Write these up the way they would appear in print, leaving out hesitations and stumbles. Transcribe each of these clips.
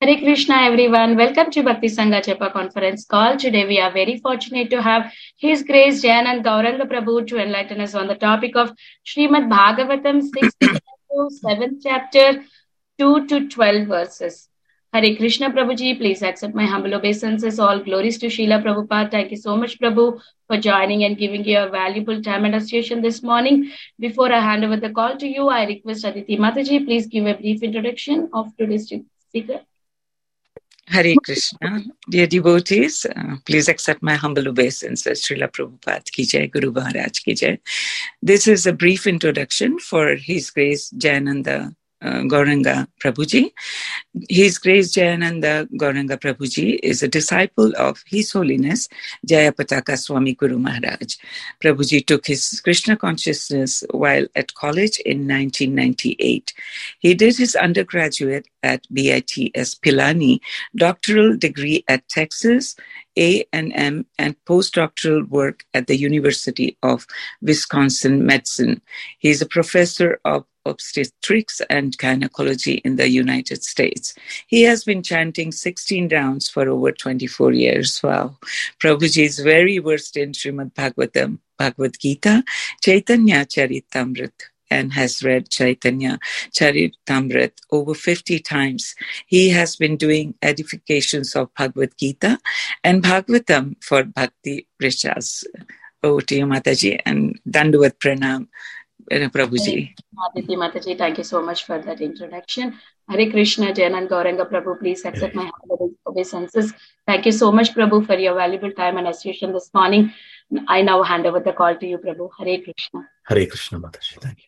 Hare Krishna everyone. Welcome to Bhakti Sangha Chepa conference call. Today we are very fortunate to have His Grace Jayanand Gauranga Prabhu to enlighten us on the topic of Srimad Bhagavatam 6th chapter, 7th chapter, 2 to 12 verses. Hare Krishna Prabhuji, please accept my humble obeisances. All glories to Srila Prabhupada. Thank you so much Prabhu for joining and giving your valuable time and association this morning. Before I hand over the call to you, I request Aditi Mataji, please give a brief introduction of today's speaker. Hare Krishna. Dear devotees, please accept my humble obeisances. Srila Prabhupada ki jai, Guru Maharaj ki jai. This is a brief introduction for His Grace Jayananda Gauranga Prabhuji. His Grace Jayananda Gauranga Prabhuji is a disciple of His Holiness Jayapataka Swami Guru Maharaj. Prabhuji took his Krishna consciousness while at college in 1998. He did his undergraduate at BITS Pilani, doctoral degree at Texas A&M, and postdoctoral work at the University of Wisconsin Medicine. He is a professor of obstetrics and gynecology in the United States. He has been chanting 16 rounds for over 24 years. Wow. Prabhuji is very versed in Srimad Bhagavatam, Bhagavad Gita, Chaitanya Charitamrit, and has read Chaitanya Charitamrit over 50 times. He has been doing edifications of Bhagavad Gita and Bhagavatam for Bhakti Prishas. Over to you, Mataji, and Dandavat Pranam, Prabhuji. Aditi Mataji, thank you so much for that introduction. Hare Krishna, Jayanand Gauranga Prabhu, please accept my humble obeisances. Thank you so much, Prabhu, for your valuable time and association this morning. I now hand over the call to you, Prabhu. Hare Krishna. Hare Krishna, Mataji. Thank you.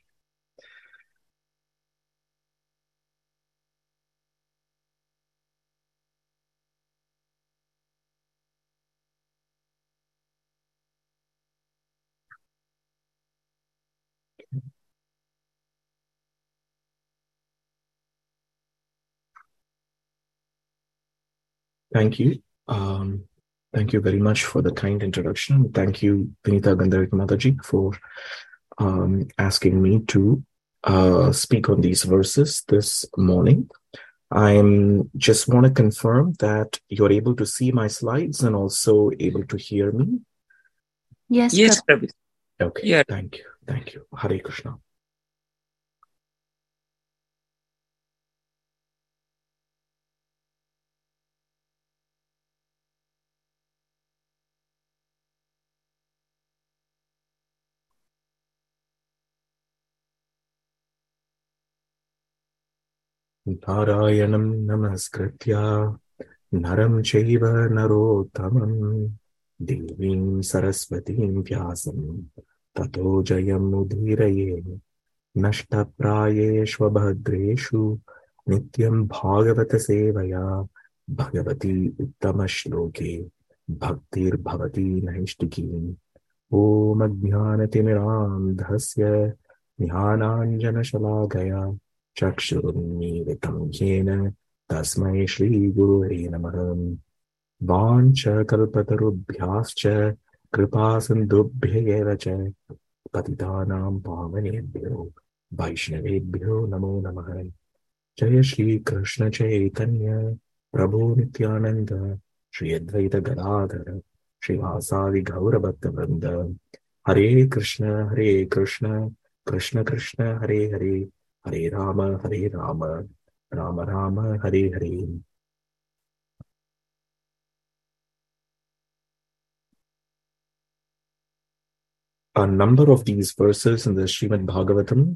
Thank you. Thank you very much for the kind introduction. Thank you, Vinita Gandharit Mataji, for asking me to speak on these verses this morning. I just want to confirm that you're able to see my slides and also able to hear me. Yes, Prabhu. Okay, yeah. Thank you. Thank you. Hare Krishna. Narayanam namaskritya naram chaiva narottamam devim saraswatim vyasam tato jayam udhiraye nashtaprayeshva bhadreshu nityam bhagavata sevaya bhagavati uttama shloke bhaktir bhavati naishtikim om ajnanatimiram dhasya jnananjana shalakaya Chakshurunmilitam yena tasmai Shri Gurave Namah. Vancha kalpatarubhyascha kripasindubhya eva cha patitanam pavanebhyo vaishnavebhyo namo namah. Jaya Shri Krishna Chaitanya Prabhu Nityananda Shri Advaita Gadadhara Shri Vasadi Gaura Bhakta Vrinda. Hare Krishna Krishna Krishna Hare Hare Hare Rama, Rama Rama, Hare Hare. A number of these verses in the Srimad Bhagavatam,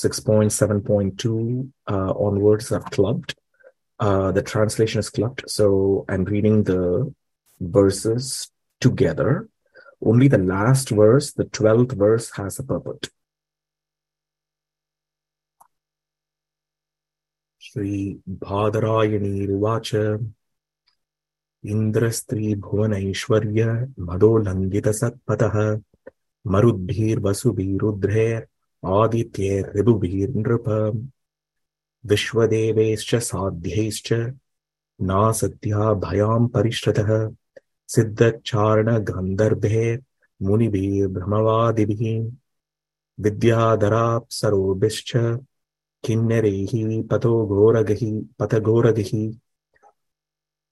6.7.2 onwards are clubbed. The translation is clubbed, so I'm reading the verses together. Only the last verse, the 12th verse, has a purport. Shri Bhadarayani Ruvacha Indrastri Bhuvanaishwarya Madolangita Satpataha Marudbhir Vasubhir Rudhrer Adityer Ribubhir Nrapa Vishwadevescha Sadhyescha Nasatya Bhayam Parishtatah Siddhacharana Gandharbher Munibhir Brahmavadibhir Vidyadharap Sarobhischa Kinnerehi Patagoragahi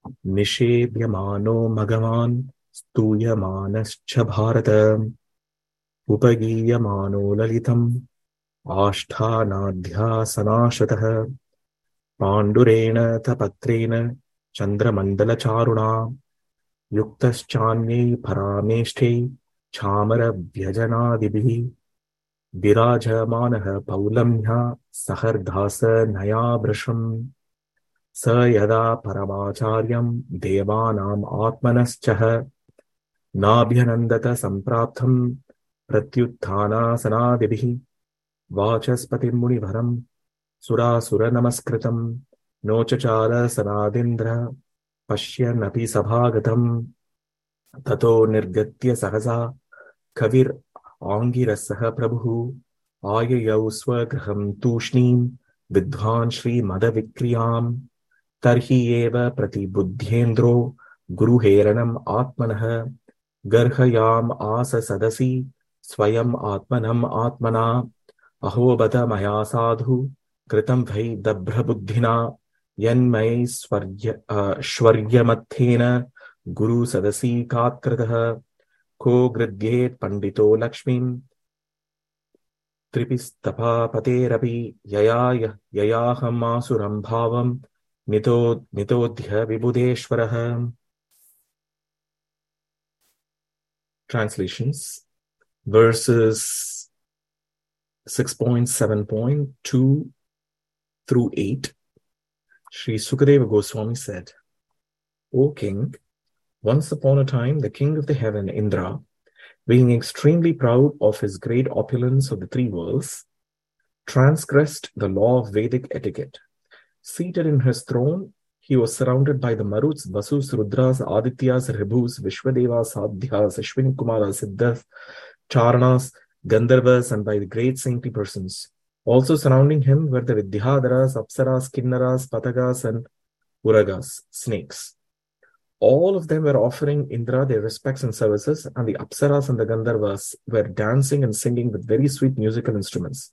Nishedyamano Magavan Stuyamanascha Bharata Upagiyamano Lalitam Ashthanadhya Sanashatah Pandurena Tapatrena Chandramandala Charuna Yuktaschanye Parameshte Chamara Vyajanadibhi Virajamanah Paulamya Sahardhasa Nayabrasham Sa Yada Paramacharyam Devanam Atmanaschaha Nabhyanandata Sampraptham Pratyuthana Sanadibihi Vachaspati Munivaram Sura Sura Namaskritam Nochachara Sanadindra Pashyanapi Sabhagatam Tato Nirgatya Sahasa Kavir Angirasaha Prabhu Ayayau Swagraham Tushnim Vidhan Shri Madavikriyam Tarhi Eva Prati Buddhendro Guru Heranam Atmanah Garhayam Asa Sadasi Swayam Atmanam Atmana Ahobata Maya Sadhu Kritam Bhai Dabra Buddhina Yanmai Shwaryamathena Guru Sadasi Katkrataha Ko Gridget Pandito Lakshmim Tripistapa Paterapi Yayaham Asuram Bhavam Nitodhya Vibudeshwaraha. Translations. Verses 6.7.2 through 8. Sri Sukadeva Goswami said, O king, once upon a time the king of the heaven, Indra, being extremely proud of his great opulence of the three worlds, transgressed the law of Vedic etiquette. Seated in his throne, he was surrounded by the Maruts, Vasus, Rudras, Adityas, Ribhus, Vishwadevas, Sadhyas, Ashwin Kumaras, Siddhas, Charanas, Gandharvas, and by the great saintly persons. Also surrounding him were the Vidyadharas, Apsaras, Kinnaras, Patagas, and Uragas, snakes. All of them were offering Indra their respects and services, and the Apsaras and the Gandharvas were dancing and singing with very sweet musical instruments.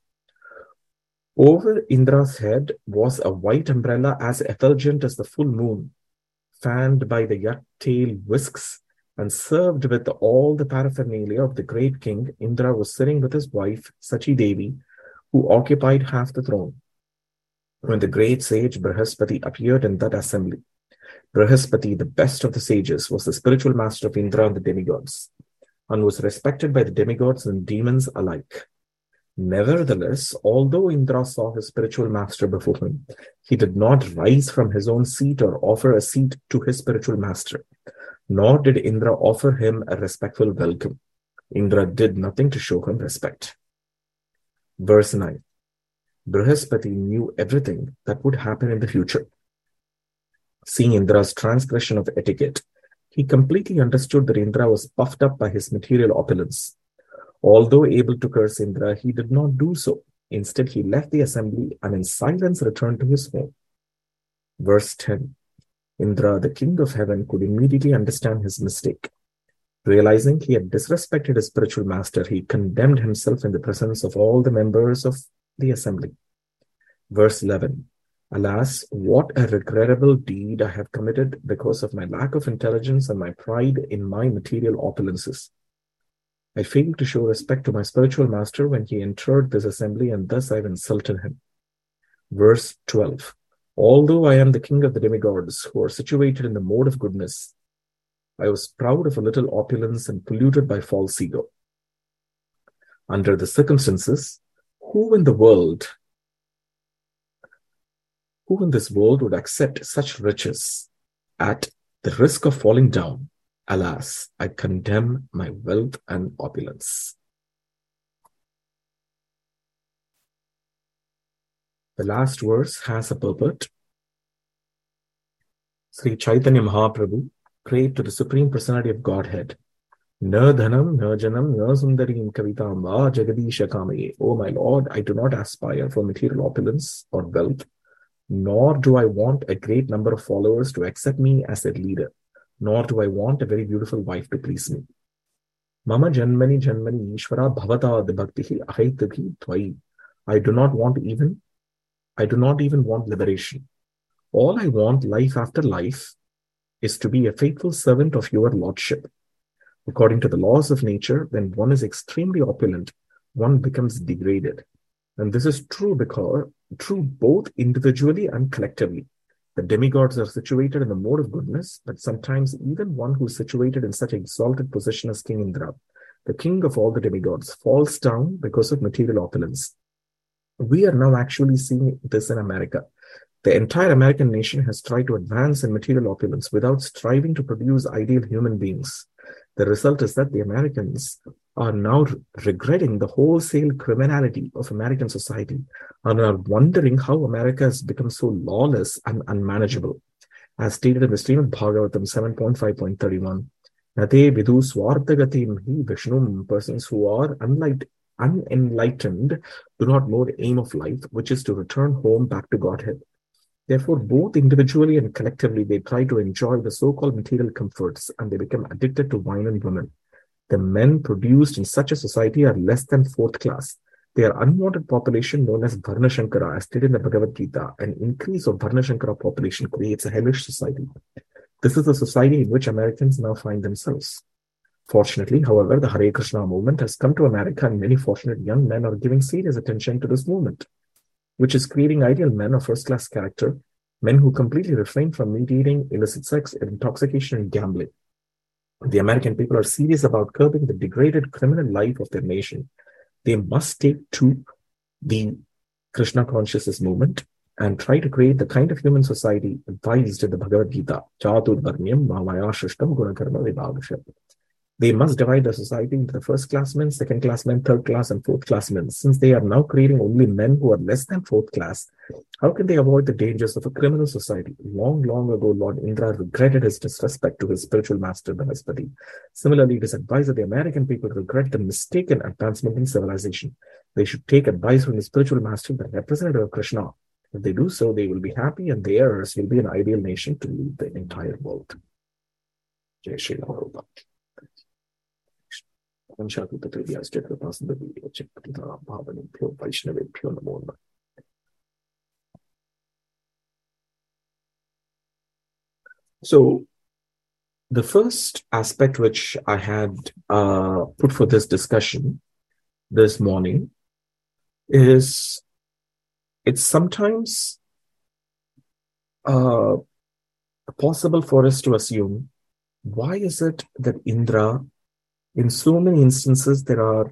Over Indra's head was a white umbrella as effulgent as the full moon, fanned by the yak-tail whisks, and served with all the paraphernalia of the great king. Indra was sitting with his wife, Sachi Devi, who occupied half the throne. When the great sage Brihaspati appeared in that assembly, Brihaspati, the best of the sages, was the spiritual master of Indra and the demigods, and was respected by the demigods and demons alike. Nevertheless, although Indra saw his spiritual master before him, he did not rise from his own seat or offer a seat to his spiritual master, nor did Indra offer him a respectful welcome. Indra did nothing to show him respect. Verse 9. Brihaspati knew everything that would happen in the future. Seeing Indra's transgression of etiquette, he completely understood that Indra was puffed up by his material opulence. Although able to curse Indra, he did not do so. Instead, he left the assembly and in silence returned to his home. Verse 10. Indra, the king of heaven, could immediately understand his mistake. Realizing he had disrespected his spiritual master, he condemned himself in the presence of all the members of the assembly. Verse 11. Alas, what a regrettable deed I have committed because of my lack of intelligence and my pride in my material opulences. I failed to show respect to my spiritual master when he entered this assembly, and thus I have insulted him. Verse 12. Although I am the king of the demigods who are situated in the mode of goodness, I was proud of a little opulence and polluted by false ego. Under the circumstances, who in this world would accept such riches at the risk of falling down? Alas, I condemn my wealth and opulence. The last verse has a purport. Sri Chaitanya Mahaprabhu prayed to the Supreme Personality of Godhead. Na dhanam, na janam, na sundarim kavitam va jagadisha kamaye. O my Lord, I do not aspire for material opulence or wealth, nor do I want a great number of followers to accept me as their leader, nor do I want a very beautiful wife to please me. Mama janmani janmani ishvara bhavata bhaktihi ahaitaghi tvai. I do not even want liberation. All I want, life after life, is to be a faithful servant of your lordship. According to the laws of nature, when one is extremely opulent, one becomes degraded. And this is true both individually and collectively. The demigods are situated in the mode of goodness, but sometimes even one who is situated in such exalted position as King Indra, the king of all the demigods, falls down because of material opulence. We are now actually seeing this in America. The entire American nation has tried to advance in material opulence without striving to produce ideal human beings. The result is that the Americans are now regretting the wholesale criminality of American society and are wondering how America has become so lawless and unmanageable. As stated in the Srimad Bhagavatam 7.5.31, Nate vidu swarthagatim hi Vishnum, persons who are unenlightened do not know the aim of life, which is to return home back to Godhead. Therefore, both individually and collectively, they try to enjoy the so-called material comforts and they become addicted to wine and women. The men produced in such a society are less than fourth class. They are unwanted population known as Varnashankara, as stated in the Bhagavad Gita. An increase of Varnashankara population creates a hellish society. This is the society in which Americans now find themselves. Fortunately, however, the Hare Krishna movement has come to America and many fortunate young men are giving serious attention to this movement, which is creating ideal men of first-class character, men who completely refrain from meat-eating, illicit sex, intoxication, and gambling. The American people are serious about curbing the degraded criminal life of their nation. They must take to the Krishna consciousness movement and try to create the kind of human society advised in the Bhagavad Gita. Chaturvarnyam Mamaya Shrishtam Gunakarma Vibhavasham. They must divide the society into the first class men, second class men, third class, and fourth class men. Since they are now creating only men who are less than fourth class, how can they avoid the dangers of a criminal society? Long, long ago, Lord Indra regretted his disrespect to his spiritual master, Brihaspati. Similarly, it is advised that the American people regret the mistaken advancement in civilization. They should take advice from the spiritual master, the representative of Krishna. If they do so, they will be happy and theirs will be an ideal nation to lead the entire world. Jai Shri Prabhupada. So, the first aspect which I had put for this discussion this morning is it's sometimes possible for us to assume, why is it that Indra, in so many instances, there are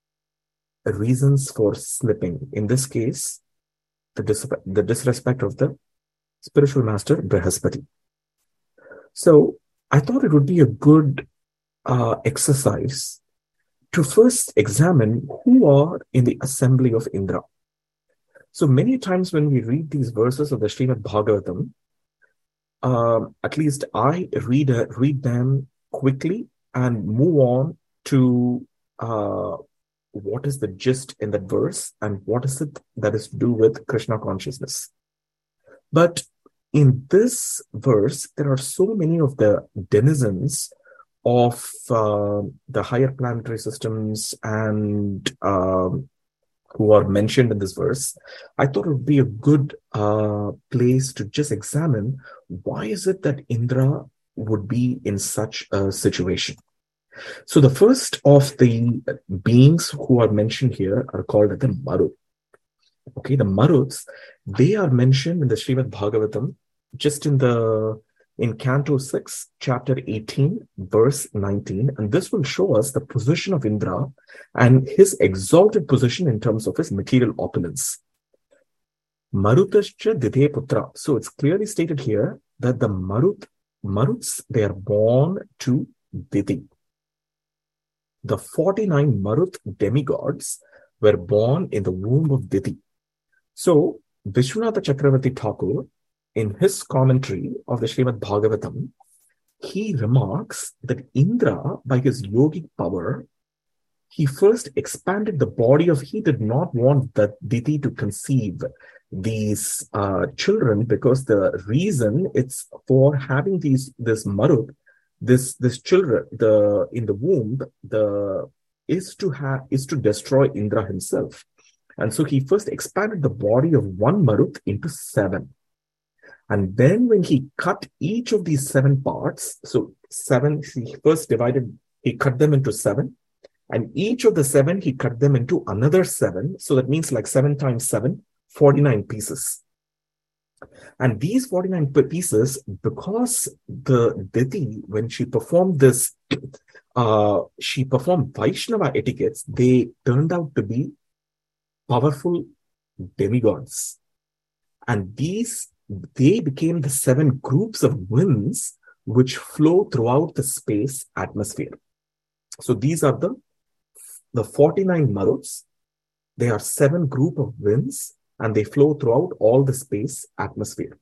reasons for slipping. In this case, the disrespect of the spiritual master, Brihaspati. So, I thought it would be a good exercise to first examine who are in the assembly of Indra. So, many times when we read these verses of the Srimad Bhagavatam, at least I read them quickly and move on to what is the gist in that verse and what is it that is to do with Krishna consciousness. But in this verse, there are so many of the denizens of the higher planetary systems and who are mentioned in this verse. I thought it would be a good place to just examine why is it that Indra would be in such a situation. So the first of the beings who are mentioned here are called the Marut. Okay, the Maruts, they are mentioned in the Srimad Bhagavatam just in Canto 6, chapter 18, verse 19. And this will show us the position of Indra and his exalted position in terms of his material opulence. Marutascha Dite Putra. So it's clearly stated here that the Maruts, they are born to Diti. The 49 Marut demigods were born in the womb of Diti. So, Vishwanatha Chakravarti Thakur, in his commentary of the Srimad Bhagavatam, he remarks that Indra, by his yogic power, he first expanded the body of, he did not want that Diti to conceive these children, because the reason it's for having this Marut, this children in the womb, is to destroy Indra himself. And so he first expanded the body of one Marut into 7. And then when he cut each of these 7 parts, so 7, he first he cut them into 7. And each of the 7, he cut them into another 7. So that means like 7 times 7, 49 pieces. And these 49 pieces, because the Diti, when she performed this, she performed Vaishnava etiquettes, they turned out to be powerful demigods. And they became the 7 groups of winds which flow throughout the space atmosphere. So these are the 49 Maruts. They are 7 group of winds and they flow throughout all the space atmosphere.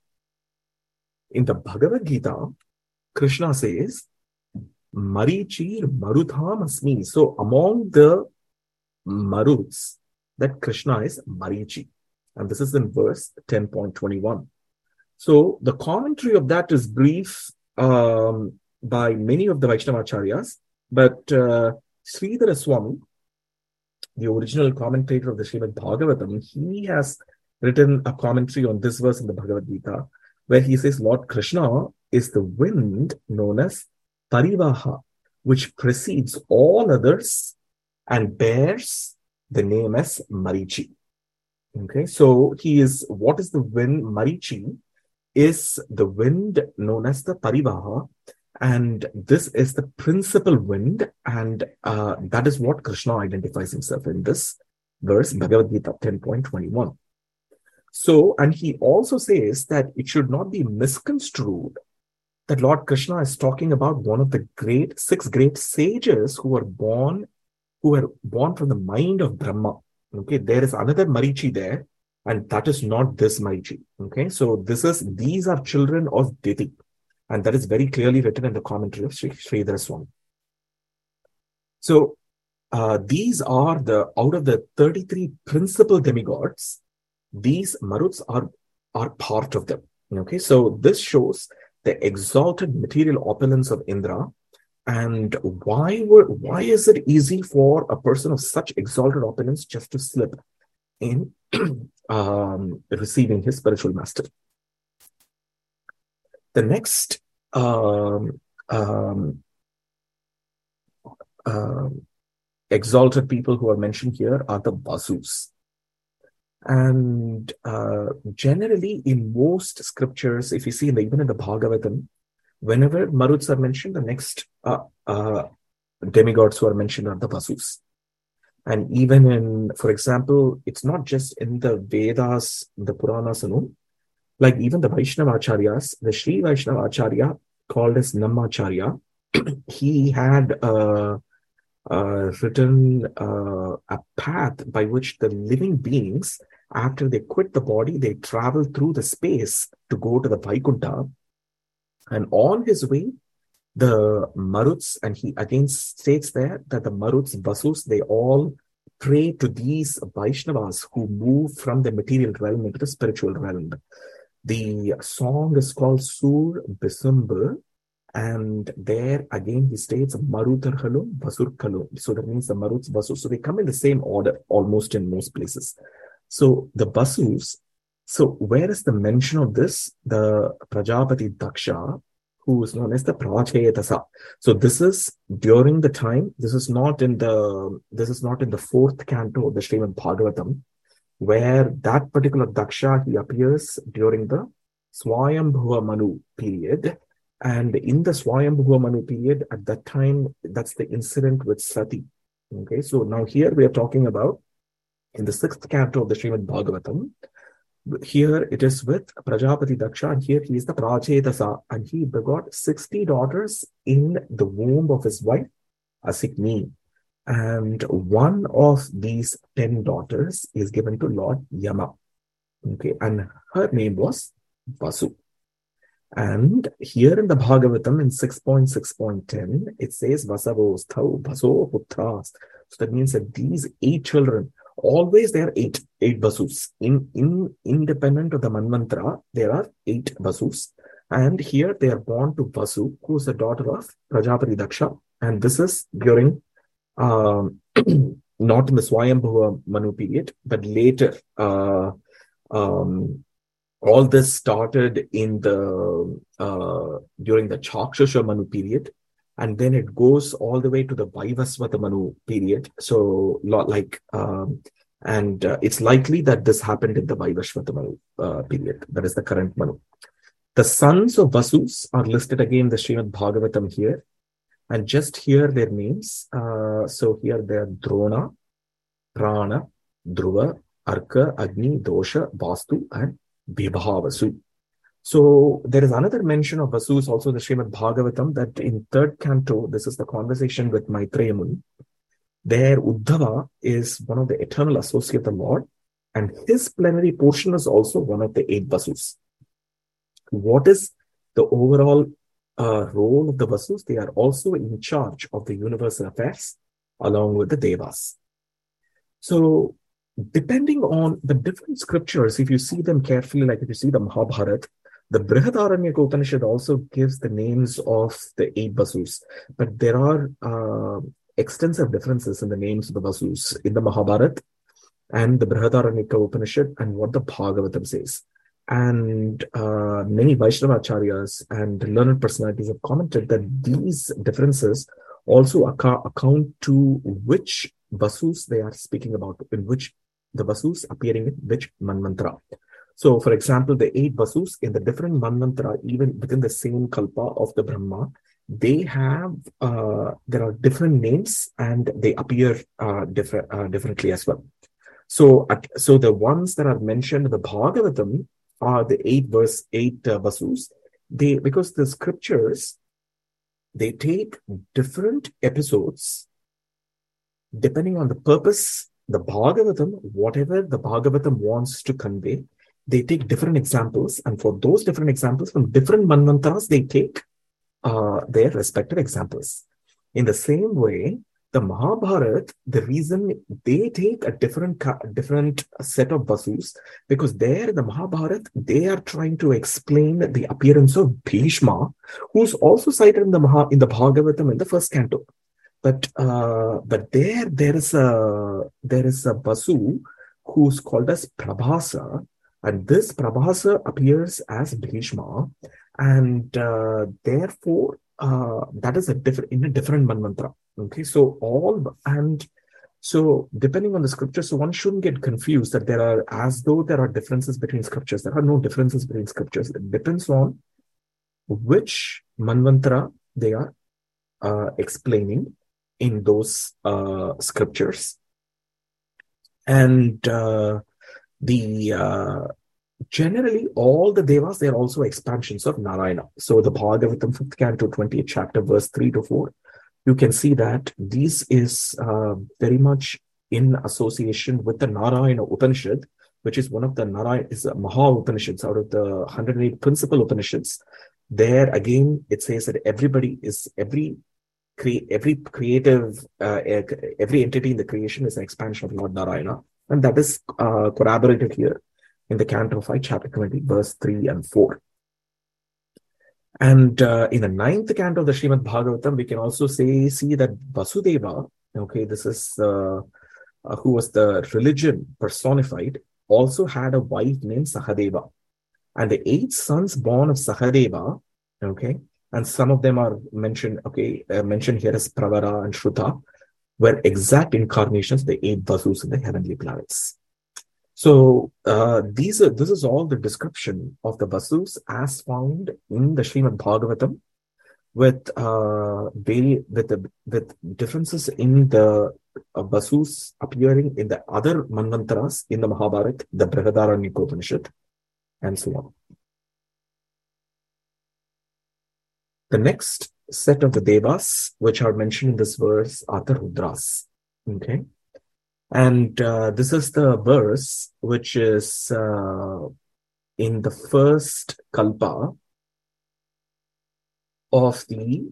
In the Bhagavad Gita, Krishna says, Marichir Marutham Asmi. So among the Maruts, that Krishna is Marichi. And this is in verse 10.21. So the commentary of that is brief by many of the Vaishnavacharyas, but Sridhara Swami, the original commentator of the Srimad Bhagavatam, he has written a commentary on this verse in the Bhagavad Gita, where he says Lord Krishna is the wind known as Parivaha, which precedes all others and bears the name as Marichi. Okay, so what is the wind? Marichi is the wind known as the Parivaha, and this is the principal wind, and that is what Krishna identifies himself in this verse, Bhagavad Gita 10.21. So, and he also says that it should not be misconstrued that Lord Krishna is talking about one of the 6 great sages who were born from the mind of Brahma. Okay, there is another Marichi there, and that is not this Marichi. Okay, so these are children of Diti, and that is very clearly written in the commentary of Sridhara Swami. So these are out of the 33 principal demigods, these Maruts are part of them. Okay, so this shows the exalted material opulence of Indra. And why is it easy for a person of such exalted opulence just to slip in receiving his spiritual master? The next exalted people who are mentioned here are the Vasus. And generally in most scriptures, if you see even in the Bhagavatam, whenever Maruts are mentioned, the next demigods who are mentioned are the Vasus. And even in, for example, it's not just in the Vedas, the Puranas alone, like even the Vaishnava Acharyas, the Sri Vaishnava Acharya called as Nammacharya, he had written a path by which the living beings, after they quit the body, they travel through the space to go to the Vaikuntha. And on his way, the Maruts, and he again states there that the Maruts, Vasus, they all pray to these Vaishnavas who move from the material realm into the spiritual realm. The song is called Sur Bisumbu, and there again he states Marutarhalum, Vasurkalum. So that means the Maruts, Vasus. So they come in the same order almost in most places. So the Vasus, so where is the mention of this? The Prajapati Daksha, who is known as the Prachayatasa. So this is during the time, this is not in the 4th canto of the Srimad Bhagavatam, where that particular Daksha, he appears during the Swayambhuva Manu period. And in the Swayambhuva Manu period, at that time, that's the incident with Sati. Okay, so now here we are talking about in the 6th canto of the Srimad Bhagavatam. Here it is with Prajapati Daksha, and here he is the Prachetasa, and he begot 60 daughters in the womb of his wife, Asikni. And one of these 10 daughters is given to Lord Yama. Okay, and her name was Vasu. And here in the Bhagavatam in 6.6.10, it says Vasavos Thau Vaso Putras. So that means that these 8 children, always there are 8 Vasus. Independent of the Manmantra, there are 8 Vasus. And here they are born to Vasu, who is the daughter of Prajapati Daksha. And this is during, not in the Swayambhuva Manu period, but later, All this started in the during the Chakshasha Manu period, and then it goes all the way to the Vaivasvata Manu period. So, it's likely that this happened in the Vaivasvata Manu period. That is the current Manu. The sons of Vasus are listed again in the Srimad Bhagavatam here, and just here their names. So here they are Drona, Prana, Dhruva, Arka, Agni, Dosha, Vastu, and Vibhavasu. So there is another mention of Vasus also in the Srimad Bhagavatam, that in third canto, this is the conversation with Maitreya Muni. There Uddhava is one of the eternal associate of the Lord, and his plenary portion is also one of the 8 Vasus. What is the overall role of the Vasus? They are also in charge of the universal affairs along with the Devas. So depending on the different scriptures, if you see them carefully, like if you see the Mahabharata, the Brihadaranyaka Upanishad also gives the names of the 8 Vasus, but there are extensive differences in the names of the Vasus in the Mahabharata and the Brihadaranyaka Upanishad and what the Bhagavatam says. And many Vaishnavacharyas and learned personalities have commented that these differences also account to which Vasus they are speaking about, in which the Vasus appearing in which Manvantara. So, for example, the 8 Vasus in the different Manvantara, even within the same Kalpa of the Brahma, they have, there are different names and they appear differently as well. So the ones that are mentioned in the Bhagavatam are the 8 Vasus. Because the scriptures, they take different episodes depending on the purpose, the Bhagavatam, whatever the Bhagavatam wants to convey, they take different examples, and for those different examples from different Manvantaras, they take their respective examples. In the same way, the Mahabharata, the reason they take a different set of Vasus, because there in the Mahabharata, they are trying to explain the appearance of Bhishma, who's also cited in the Bhagavatam in the first canto. But there is a Vasu who's called as Prabhasa, and this Prabhasa appears as Bhishma, and therefore that is in a different Manvantara. Okay, so depending on the scriptures, so one shouldn't get confused that there are differences between scriptures. There are no differences between scriptures. It depends on which Manvantara they are explaining in those scriptures. And generally all the Devas, they are also expansions of Narayana. So the Bhagavatam 5th canto 20th chapter verse 3-4, you can see that this is very much in association with the Narayana Upanishad, which is one of the Maha Upanishads out of the 108 principal Upanishads. There again, it says that every creative, every entity in the creation is an expansion of Lord Narayana. And that is corroborated here in the Canto 5, chapter 20, verse 3 and 4. And in the 9th canto of the Srimad Bhagavatam, we can also see that Vasudeva, okay, this is who was the religion personified, also had a wife named Sahadeva. And the 8 sons born of Sahadeva, okay, and some of them are mentioned, mentioned here as Pravara and Shruta, were exact incarnations of the 8 Vasus in the heavenly planets. So this is all the description of the Vasus as found in the Srimad Bhagavatam, with differences in the Vasus appearing in the other Manvantaras in the Mahabharata, the Brihadaranyaka Upanishad, and so on. The next set of the Devas, which are mentioned in this verse, are the Rudras. Okay. And this is the verse which is in the first kalpa of the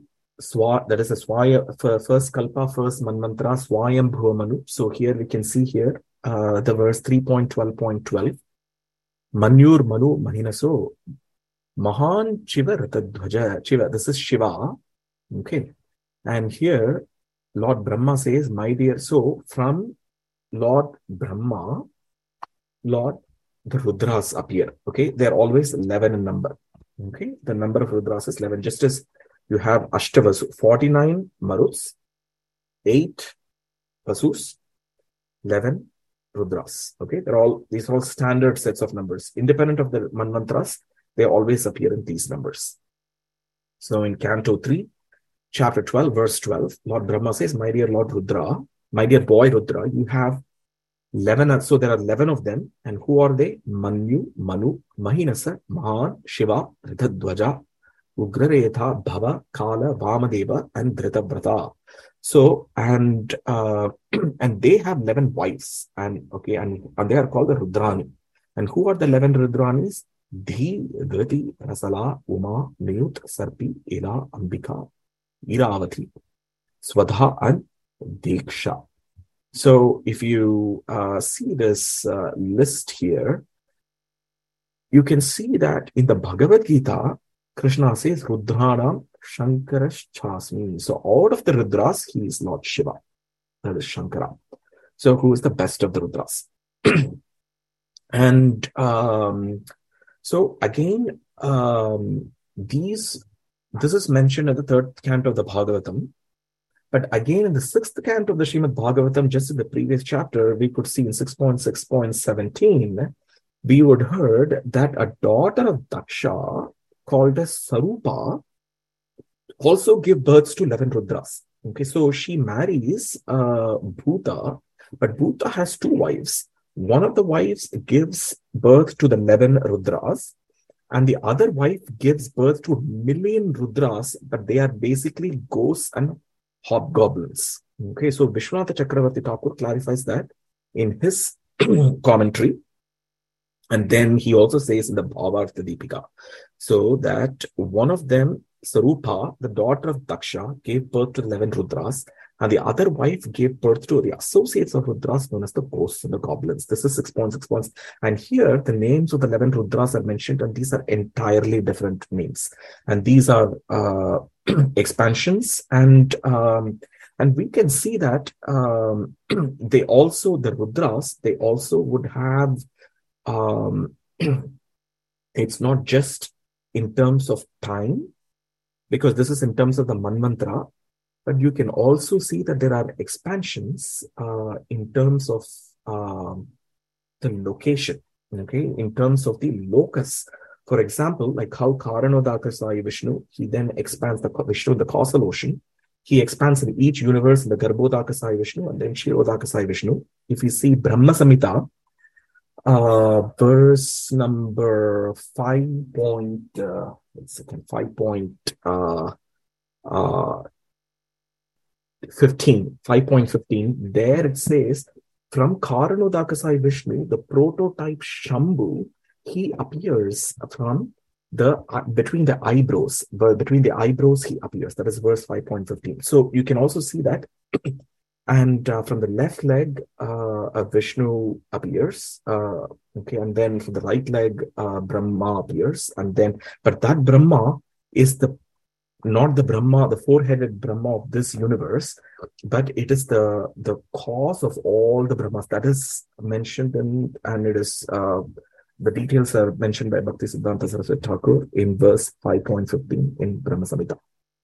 first kalpa, first manvantara, Swayam Bhuvamanu. So here we can see here the verse 3.12.12. Manyur Manu Mahinaso Mahan Shiva Ratadhvaja. Shiva, this is Shiva. Okay. And here Lord Brahma says, my dear, so from Lord Brahma, Lord the Rudras appear. Okay, they're always 11 in number. Okay, the number of Rudras is 11, just as you have Ashtavasu, 49 Maruts, 8 Vasus, 11 Rudras. Okay, these are all standard sets of numbers. Independent of the Manvantras, they always appear in these numbers. So in Canto 3, Chapter 12, verse 12, Lord Brahma says, my dear Lord Rudra, my dear boy Rudra, you have 11, so there are 11 of them. And who are they? Manyu, Manu, Mahinasa, Mahan, Shiva, Ridhadwaja, Ugraretha, Bhava, Kala, Vamadeva, and Dritabrata. So, and they have 11 wives, and they are called the Rudrani. And who are the 11 Rudranis? Dhi, Dhriti, Rasala, Uma, Niyut, Sarpi, Ila, Ambika, Iravati, Swadha, and Diksha. So if you see this list here, you can see that in the Bhagavad Gita, Krishna says, Rudranam Shankarash Chasmi. So out of the Rudras, he is Lord Shiva. That is Shankara. So who is the best of the Rudras? And so again, this is mentioned in the 3rd canto of the Bhagavatam. But again, in the 6th canto of the Srimad Bhagavatam, just in the previous chapter, we could see in 6.6.17, we would heard that a daughter of Daksha called as Sarupa also gave birth to 11 Rudras. Okay, so she marries Bhuta, but Bhuta has 2 wives. One of the wives gives birth to the 11 Rudras, and the other wife gives birth to 1,000,000 Rudras, but they are basically ghosts and hobgoblins. Okay, so Vishwanatha Chakravarti Thakur clarifies that in his commentary, and then he also says in the Bhavartha Deepika, so that one of them, Sarupa, the daughter of Daksha, gave birth to 11 Rudras, and the other wife gave birth to the associates of Rudras known as the ghosts and the goblins. This is 6.6. And here the names of the 11 Rudras are mentioned, and these are entirely different names. And these are expansions, and we can see that the Rudras, they also would have, it's not just in terms of time, because this is in terms of the Manvantara, but you can also see that there are expansions in terms of the location, okay, in terms of the locus. For example, like how Karanodakasaya Vishnu, he then expands the Vishnu, the causal ocean. He expands in each universe in the Garbhodakasaya Vishnu and then Kshirodakasaya Vishnu. If you see Brahma Samhita, verse number 5.15, there it says, from Karanodakasaya Vishnu, the prototype Shambhu, he appears from between the eyebrows. Between the eyebrows, he appears. That is verse 5.15. So you can also see that. And from the left leg, a Vishnu appears. Okay, and then from the right leg, Brahma appears. And then, but that Brahma is not the Brahma, the 4-headed Brahma of this universe, but it is the cause of all the Brahmas. That is mentioned and it is the details are mentioned by Bhakti Siddhanta Saraswati Thakur in verse 5.15 in Brahma Samhita.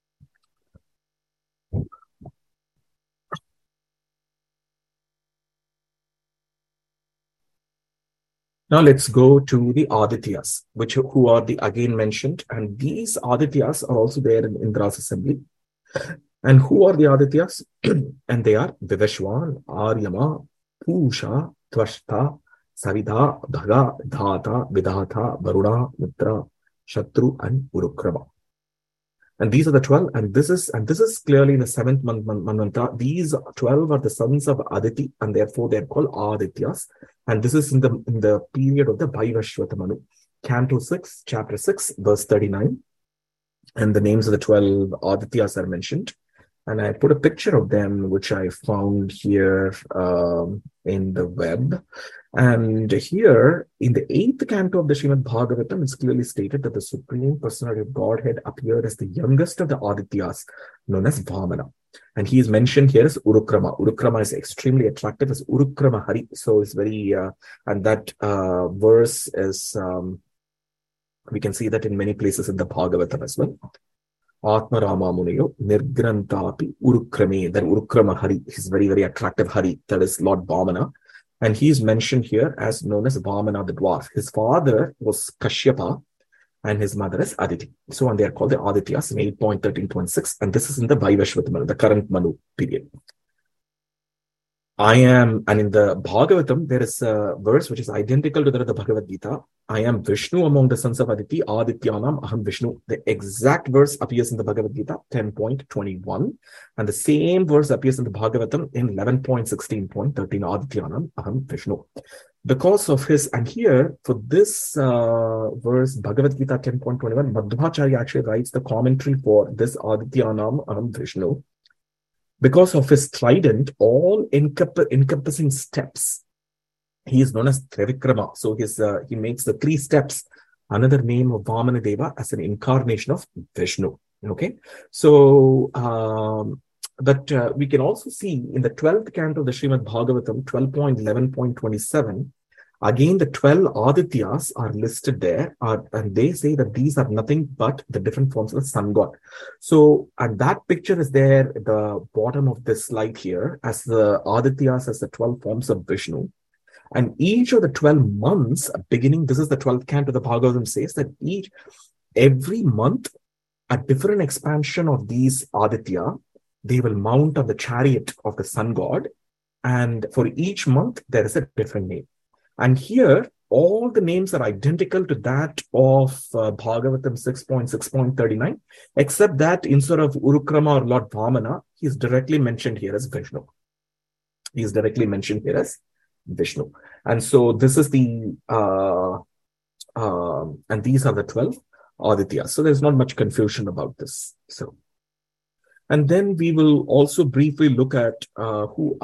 Now let's go to the Adityas, who are again mentioned, and these Adityas are also there in Indra's assembly. And who are the Adityas? And they are Viveshwan, Aryama, Pusha, Tvashta, Savidha, Bhaga, Dhata, Vidhata, Varuna, Mitra, Shatru, and Urukrama. And these are the 12, and this is clearly in the 7th Manvantara. These 12 are the sons of Aditi, and therefore they are called Adityas. And this is in the period of the Vaivashvata Manu. Canto 6, chapter 6, verse 39. And the names of the 12 Adityas are mentioned. And I put a picture of them, which I found here in the web. And here, in the 8th canto of the Srimad Bhagavatam, it's clearly stated that the Supreme Personality of Godhead appeared as the youngest of the Adityas, known as Vamana. And he is mentioned here as Urukrama. Urukrama is extremely attractive as Urukrama Hari. So it's very, and that verse is, we can see that in many places in the Bhagavatam as well. Atma Rama Muniyo Nirgrantapi Urukrame. Then Urukrama Hari is very, very attractive Hari. That is Lord Vamana. And he is mentioned here as known as Vamana the dwarf. His father was Kashyapa and his mother is Aditi. So, and they are called the Adityas in 8.13.6. And this is in the Vaivashvata Manu, the current Manu period. And in the Bhagavatam, there is a verse which is identical to that of the Bhagavad Gita. I am Vishnu among the sons of Aditi, Adityanam Aham Vishnu. The exact verse appears in the Bhagavad Gita, 10.21. And the same verse appears in the Bhagavatam in 11.16.13, Adityanam Aham Vishnu. Because of his, and here, for this verse, Bhagavad Gita 10.21, Madhvacharya actually writes the commentary for this Adityanam Aham Vishnu. Because of his trident, all encompassing steps, he is known as Trivikrama. So he makes the 3 steps, another name of Vamana Deva as an incarnation of Vishnu. Okay, so but we can also see in the 12th canto of the Srimad Bhagavatam, 12.11.27, again the 12 Adityas are listed there, and they say that these are nothing but the different forms of the sun god. So, and that picture is there at the bottom of this slide here as the Adityas as the 12 forms of Vishnu. And each of the 12 months, beginning, this is the 12th canto of the Bhagavatam, says that every month, a different expansion of these Aditya, they will mount on the chariot of the sun god. And for each month, there is a different name. And here, all the names are identical to that of Bhagavatam 6.6.39, except that instead of Urukrama or Lord Vamana, he is directly mentioned here as Vishnu. He is directly mentioned here as Vishnu. And so this is the, and these are the 12 Adityas. So there's not much confusion about this. So, and then we will also briefly look at who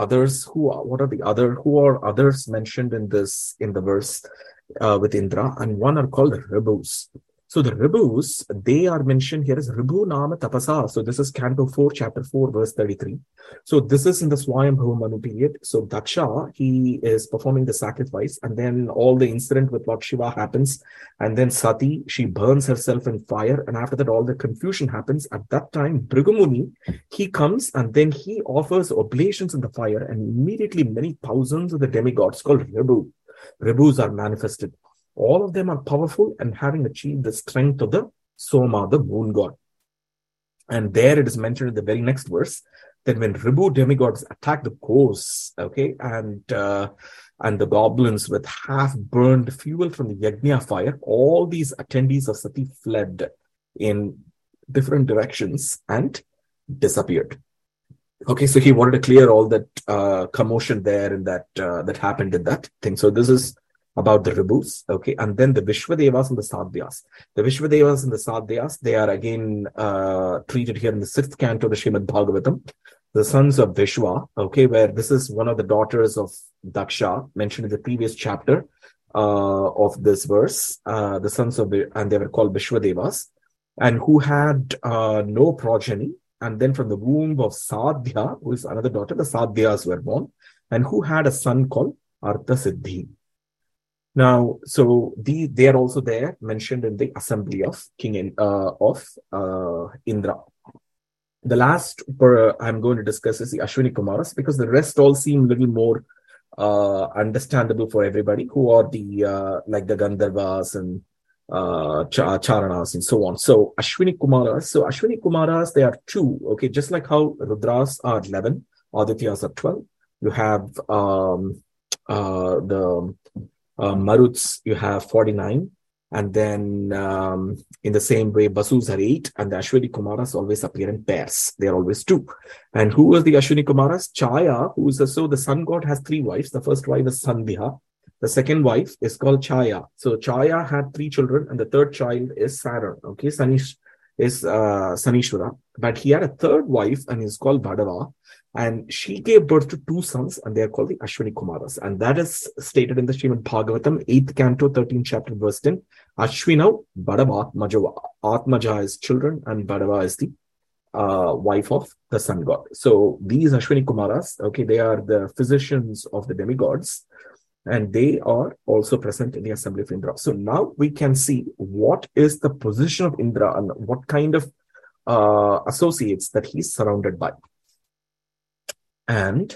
are others mentioned in the verse with Indra, and one are called Ribus. So the Ribus, they are mentioned here as Ribu Nama Tapasa. So this is Canto 4, Chapter 4, verse 33. So this is in the Swayambhu Manu period. So Daksha, he is performing the sacrifice, and then all the incident with Lord Shiva happens, and then Sati, she burns herself in fire, and after that all the confusion happens. At that time, Bhrigumuni, he comes and then he offers oblations in the fire, and immediately many thousands of the demigods called Ribus are manifested. All of them are powerful and having achieved the strength of the Soma, the moon god. And there it is mentioned in the very next verse that when Ribu demigods attack the course, okay, and the goblins with half-burned fuel from the Yajna fire, all these attendees of Sati fled in different directions and disappeared. Okay, so he wanted to clear all that commotion there and that happened in that thing. So this is about the Ribus, okay, and then the Vishwadevas and the Sadhyas. The Vishwadevas and the Sadhyas, they are again treated here in the 6th canto of the Srimad Bhagavatam. The sons of Vishwa, okay, where this is one of the daughters of Daksha, mentioned in the previous chapter of this verse, the sons of, and they were called Vishwadevas, and who had no progeny. And then from the womb of Sadhya, who is another daughter, the Sadhyas were born, and who had a son called Artha Siddhi. Now, so they are also there mentioned in the assembly of Indra. The last I'm going to discuss is the Ashwini Kumaras, because the rest all seem a little more understandable for everybody, who are the like the Gandharvas and Charanas and so on. So Ashwini Kumaras, they are 2. Okay, just like how Rudras are 11, Adityas are 12. You have the Maruts, you have 49, and then in the same way, Basus are 8, and the Ashwini Kumaras always appear in pairs. They are always 2. And who was the Ashwini Kumaras? Chaya, who is so the sun god has 3 wives. The first wife is Sandhya. The second wife is called Chaya. So Chaya had 3 children, and the third child is Saran. Okay, Sanishwara. But he had a third wife, and he's called Bhadava. And she gave birth to 2 sons, and they are called the Ashwini Kumaras. And that is stated in the Srimad Bhagavatam, 8th canto, 13th chapter, verse 10. Ashwinav Bhadava Atmaja. Atmaja is children, and Bhadava is the wife of the sun god. So these Ashwini Kumaras, okay, they are the physicians of the demigods, and they are also present in the assembly of Indra. So now we can see what is the position of Indra and what kind of associates that he's surrounded by. And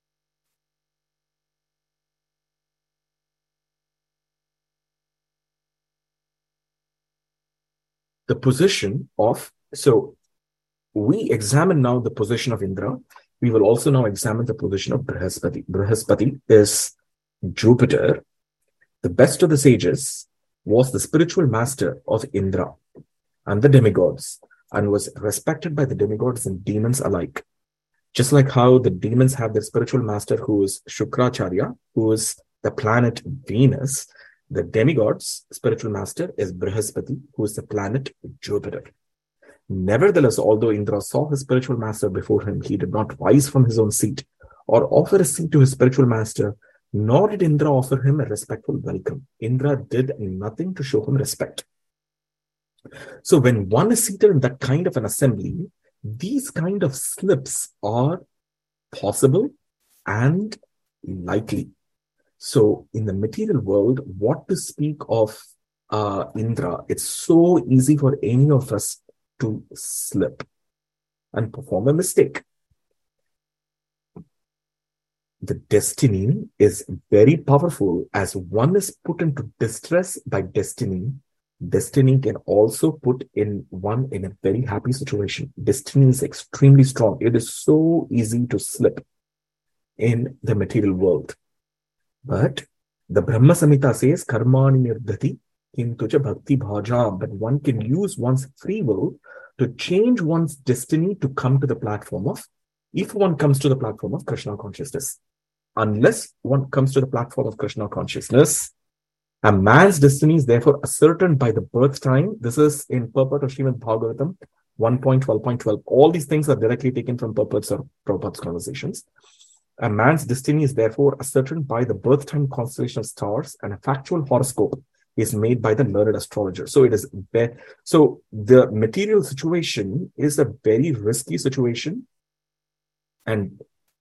the position of, so we examine now the position of Indra. We will also now examine the position of Brihaspati. Brihaspati is Jupiter. The best of the sages, was the spiritual master of Indra and the demigods, and was respected by the demigods and demons alike. Just like how the demons have their spiritual master, who is Shukracharya, who is the planet Venus, the demigods' spiritual master is Brihaspati, who is the planet Jupiter. Nevertheless, although Indra saw his spiritual master before him, he did not rise from his own seat or offer a seat to his spiritual master, nor did Indra offer him a respectful welcome. Indra did nothing to show him respect. So when one is seated in that kind of an assembly, these kind of slips are possible and likely. So in the material world, what to speak of Indra, it's so easy for any of us to slip and perform a mistake. The destiny is very powerful. As one is put into distress by destiny, destiny can also put in one in a very happy situation. Destiny is extremely strong. It is so easy to slip in the material world. But the Brahma Samhita says, Karmani nirdhati kintucha bhakti bhajam. But one can use one's free will to change one's destiny to come to the platform of, if one comes to the platform of Krishna consciousness. Unless one comes to the platform of Krishna consciousness, a man's destiny is therefore ascertained by the birth time. This is in purport of Srimad Bhagavatam 1.12.12. All these things are directly taken from purports or Prabhupada's conversations. A man's destiny is therefore ascertained by the birth time constellation of stars, and a factual horoscope is made by the learned astrologer. So it is so the material situation is a very risky situation, and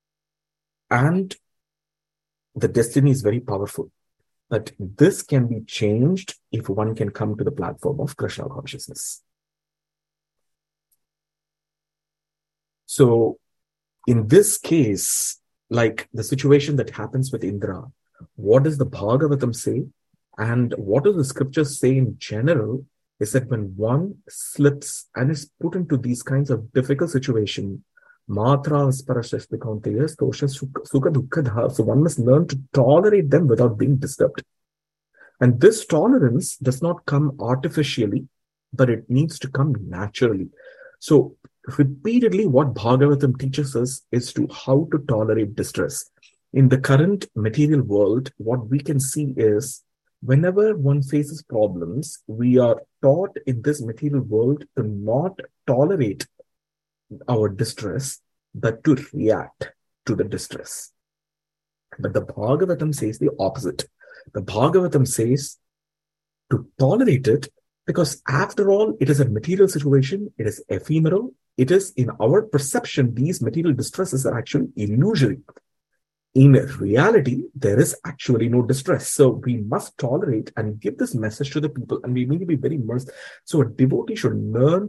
the destiny is very powerful. But this can be changed if one can come to the platform of Krishna consciousness. So in this case, like the situation that happens with Indra, what does the Bhagavatam say? And what does the scriptures say in general is that when one slips and is put into these kinds of difficult situations, Matra Sparashasthikaunteya Stosha Sukha Dukkha, so one must learn to tolerate them without being disturbed. And this tolerance does not come artificially, but it needs to come naturally. So repeatedly, what Bhagavatam teaches us is to how to tolerate distress. In the current material world, what we can see is whenever one faces problems, we are taught in this material world to not tolerate our distress, but to react to the distress. But the Bhagavatam says the opposite. The Bhagavatam says to tolerate it, because after all, it is a material situation, it is ephemeral, it is in our perception, these material distresses are actually illusory. In reality, there is actually no distress. So we must tolerate and give this message to the people, and we need to be very immersed. So a devotee should learn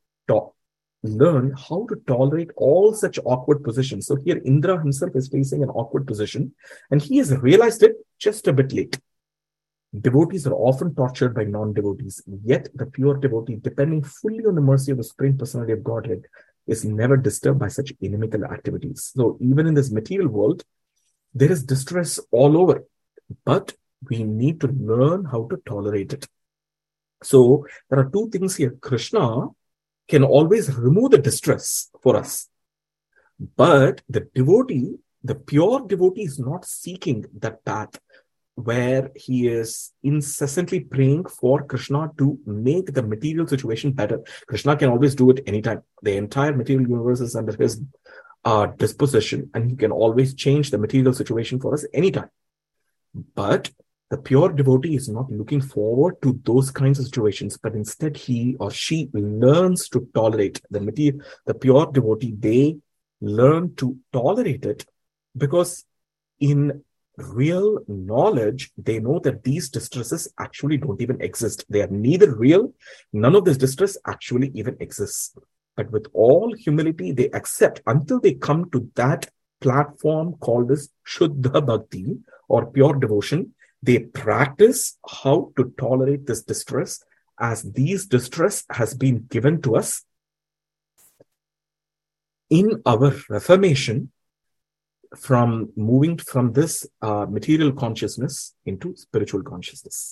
how to tolerate all such awkward positions. So here Indra himself is facing an awkward position, and he has realized it just a bit late. Devotees are often tortured by non-devotees, yet the pure devotee, depending fully on the mercy of the Supreme Personality of Godhead, is never disturbed by such inimical activities. So even in this material world, there is distress all over, but we need to learn how to tolerate it. So there are two things here. Krishna can always remove the distress for us, but the devotee, the pure devotee, is not seeking that path where he is incessantly praying for Krishna to make the material situation better. Krishna can always do it anytime. The entire material universe is under his disposition, and he can always change the material situation for us anytime. But The pure devotee is not looking forward to those kinds of situations, but instead he or she learns to tolerate the pure devotee. They learn to tolerate it because in real knowledge, they know that these distresses actually don't even exist. They are neither real, none of this distress actually even exists. But with all humility, they accept until they come to that platform called as Shuddha Bhakti or pure devotion. They practice how to tolerate this distress, as these distress has been given to us in our reformation from moving from this material consciousness into spiritual consciousness.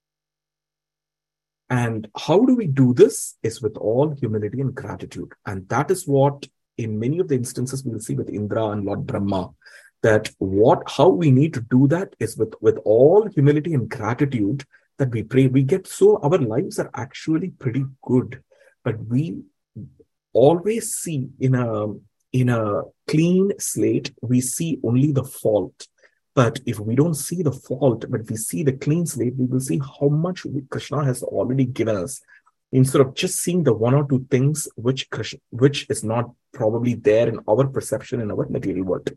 And how do we do this? Is with all humility and gratitude. And that is what in many of the instances we'll see with Indra and Lord Brahma, that how we need to do that is with all humility and gratitude that we pray. We get so our lives are actually pretty good, but we always see in a clean slate, we see only the fault. But if we don't see the fault, but we see the clean slate, we will see how much Krishna has already given us, instead of just seeing the one or two things which is not probably there in our perception in our material world,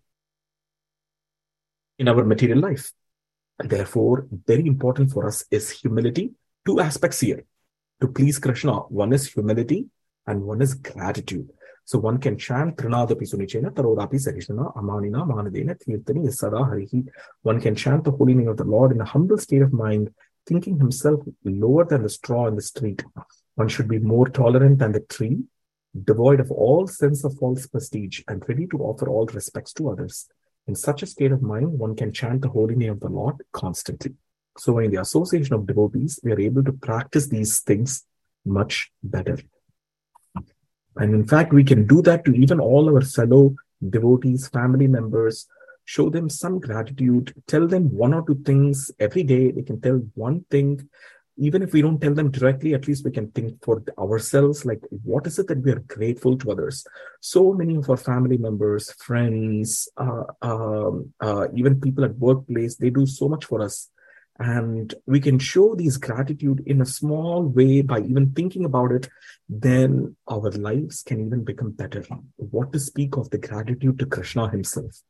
in our material life. And therefore, very important for us is humility. Two aspects here to please Krishna. One is humility and one is gratitude. So one can chant Trinadapi Sunichena Tarodapi Sarishana Amanina Manadena Tirtani Sada Harihi. One can chant the holy name of the Lord in a humble state of mind, thinking himself lower than the straw in the street. One should be more tolerant than the tree, devoid of all sense of false prestige, and ready to offer all respects to others. In such a state of mind, one can chant the holy name of the Lord constantly. So in the association of devotees, we are able to practice these things much better. And in fact, we can do that to even all our fellow devotees, family members, show them some gratitude, tell them one or two things every day. They can tell one thing. Even if we don't tell them directly, at least we can think for ourselves, like, what is it that we are grateful to others? So many of our family members, friends, even people at workplace, they do so much for us. And we can show these gratitude in a small way by even thinking about it, then our lives can even become better. What to speak of the gratitude to Krishna himself.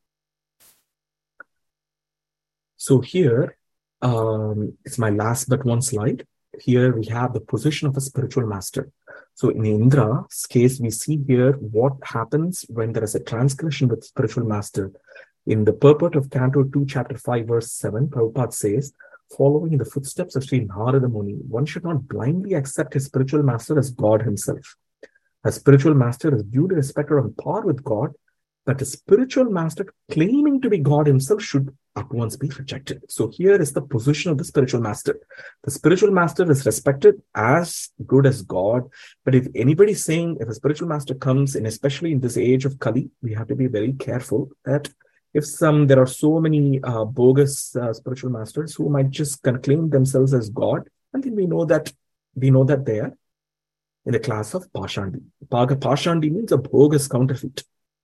So here, it's my last but one slide. Here we have the position of a spiritual master. So in Indra's case, we see here what happens when there is a transgression with spiritual master. In the purport of Canto 2, Chapter 5, Verse 7, Prabhupada says, following in the footsteps of Sri Narada Muni, one should not blindly accept his spiritual master as God himself. A spiritual master is due to respect or on par with God, but a spiritual master claiming to be God himself should at once be rejected. So here is the position of the spiritual master. The spiritual master is respected as good as God. But if anybody is saying, if a spiritual master comes, and especially in this age of Kali, we have to be very careful that if there are so many bogus spiritual masters who might just claim themselves as God, and then we know that they are in the class of Pashandi. Pashandi means a bogus counterfeit.